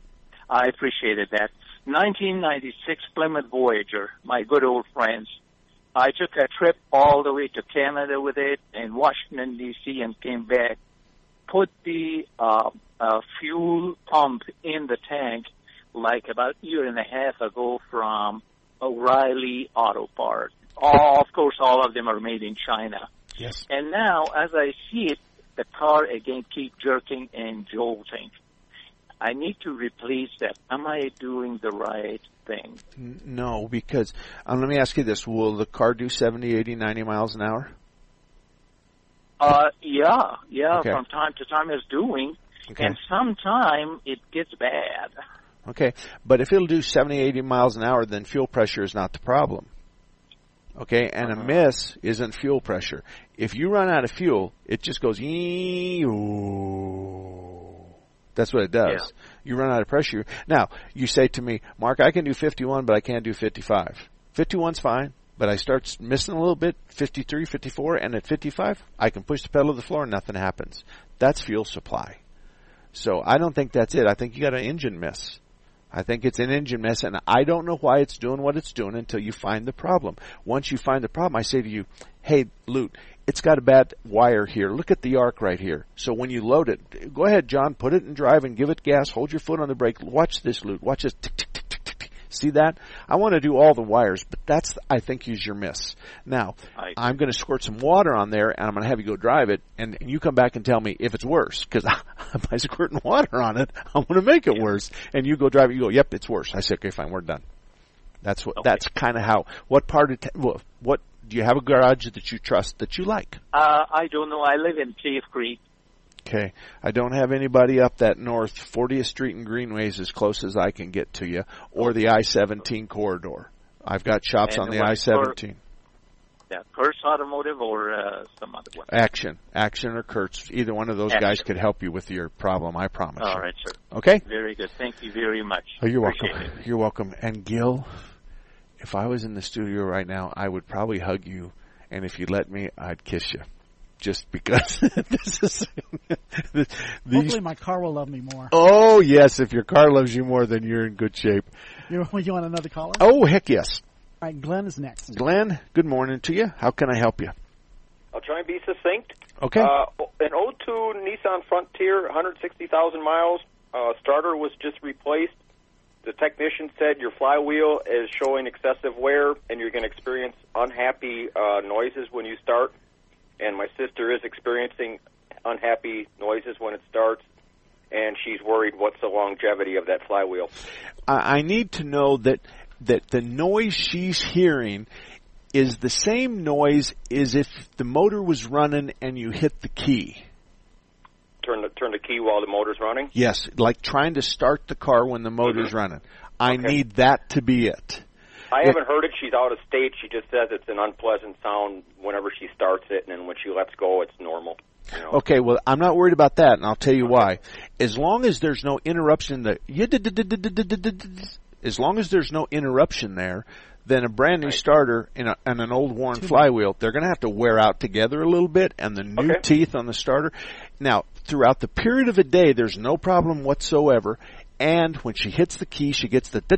I appreciated that. nineteen ninety-six Plymouth Voyager, my good old friends. I took a trip all the way to Canada with it and Washington, D C, and came back. Put the uh, uh, fuel pump in the tank like about a year and a half ago from O'Reilly Auto Parts. All, of course, all of them are made in China. Yes. And now, as I see it, the car again keep jerking and jolting. I need to replace that. Am I doing the right thing? No, because um, let me ask you this: will the car do seventy, eighty, ninety miles an hour? Uh, yeah, yeah. Okay. From time to time, it's doing, Okay. and sometime it gets bad. Okay, but if it'll do seventy, eighty miles an hour, then fuel pressure is not the problem. Okay, and Uh-huh. a miss isn't fuel pressure. If you run out of fuel, it just goes, ee-oo. That's what it does. Yeah. You run out of pressure. Now, you say to me, Mark, I can do fifty-one, but I can't do fifty-five. fifty-one's fine, but I start missing a little bit, fifty-three, fifty-four, and at fifty-five, I can push the pedal to the floor and nothing happens. That's fuel supply. So I don't think that's it. I think you got an engine miss. I think it's an engine miss, and I don't know why it's doing what it's doing until you find the problem. Once you find the problem, I say to you, hey, Lute, it's got a bad wire here. Look at the arc right here. So when you load it, go ahead, John, put it in drive and give it gas. Hold your foot on the brake. Watch this, Lute. Watch this. Tick, tick, tick, tick, tick, tick. See that? I want to do all the wires, but that's, I think, is your miss. Now, I'm going to squirt some water on there, and I'm going to have you go drive it, and, and you come back and tell me if it's worse, because by squirting water on it, I'm going to make it yeah. worse. And you go drive it, you go, yep, it's worse. I say, okay, fine, we're done. That's what. Okay. That's kind of how. What part of? T- what, what do you have a garage that you trust that you like? Uh, I don't know. I live in Cave Creek. Okay, I don't have anybody up that north fortieth Street and Greenways as close as I can get to you, or the I seventeen corridor. I've got shops and on the I seventeen. Yeah, Kurtz Automotive or uh, some other one. Action, Action or Kurtz. Either one of those Action. guys could help you with your problem. I promise. All you. right, sir. Okay. Very good. Thank you very much. Oh, you're Appreciate welcome. it. You're welcome. And Gil, if I was in the studio right now, I would probably hug you, and if you let me, I'd kiss you. Just because this is these, hopefully my car will love me more. Oh yes, if your car loves you more, then you're in good shape. You, you want another caller? Oh heck yes. All right, Glenn is next. Glenn, good morning to you. How can I help you? I'll try and be succinct. Okay. Uh, an oh two Nissan Frontier, one hundred sixty thousand miles. Uh, starter was just replaced. The technician said your flywheel is showing excessive wear, and you're going to experience unhappy uh, noises when you start. And my sister is experiencing unhappy noises when it starts, and she's worried what's the longevity of that flywheel. I, I need to know that that the noise she's hearing is the same noise as if the motor was running and you hit the key. Turn the turn the key while the motor's running? Yes, like trying to start the car when the motor's mm-hmm. running. I okay. need that to be it. I haven't heard it. She's out of state. She just says it's an unpleasant sound whenever she starts it, and then when she lets go, it's normal. You know? Okay, well, I'm not worried about that, and I'll tell you why. As long as there's no interruption, the as long as there's no interruption there, then a brand new right. starter and, a, and an old worn flywheel, they're going to have to wear out together a little bit, and the new okay. teeth on the starter. Now, throughout the period of a day, there's no problem whatsoever. And when she hits the key, she gets the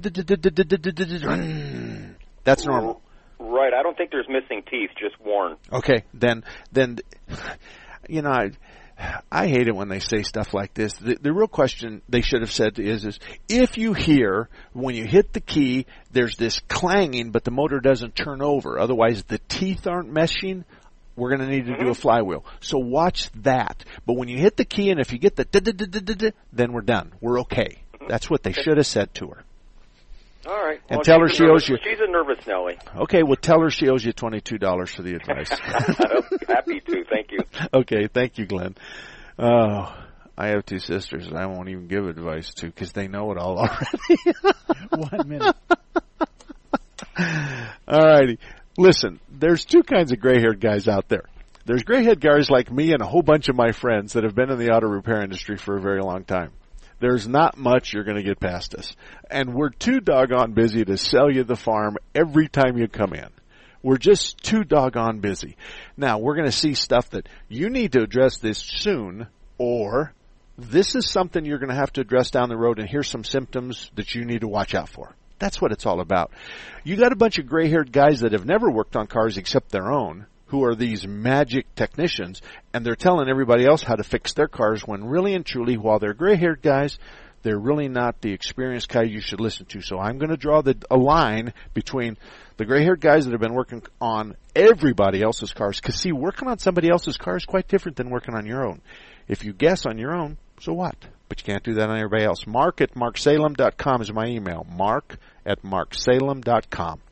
that's normal. Right. I don't think there's missing teeth, just worn. Okay. Then, then, you know, I, I hate it when they say stuff like this. The, the real question they should have said is, is if you hear when you hit the key, there's this clanging, but the motor doesn't turn over. Otherwise, the teeth aren't meshing. We're going to need to mm-hmm. do a flywheel. So watch that. But when you hit the key and if you get the then we're done. We're okay. That's what they should have said to her. All right. And well, tell her she nervous, owes you. She's a nervous Nelly. Okay, well, tell her she owes you twenty-two dollars for the advice. Happy to. Thank you. Okay, thank you, Glenn. Oh, I have two sisters that I won't even give advice to because they know it all already. One minute. All righty. Listen, there's two kinds of gray-haired guys out there. There's gray-haired guys like me and a whole bunch of my friends that have been in the auto repair industry for a very long time. There's not much you're going to get past us. And we're too doggone busy to sell you the farm every time you come in. We're just too doggone busy. Now, we're going to see stuff that you need to address this soon, or this is something you're going to have to address down the road, and here's some symptoms that you need to watch out for. That's what it's all about. You got a bunch of gray-haired guys that have never worked on cars except their own, who are these magic technicians, and they're telling everybody else how to fix their cars when really and truly, while they're gray-haired guys, they're really not the experienced guy you should listen to. So I'm going to draw the, a line between the gray-haired guys that have been working on everybody else's cars. Because, see, working on somebody else's car is quite different than working on your own. If you guess on your own, so what? but you can't do that on everybody else. Mark at mark salem dot com is my email. Mark at mark salem dot com.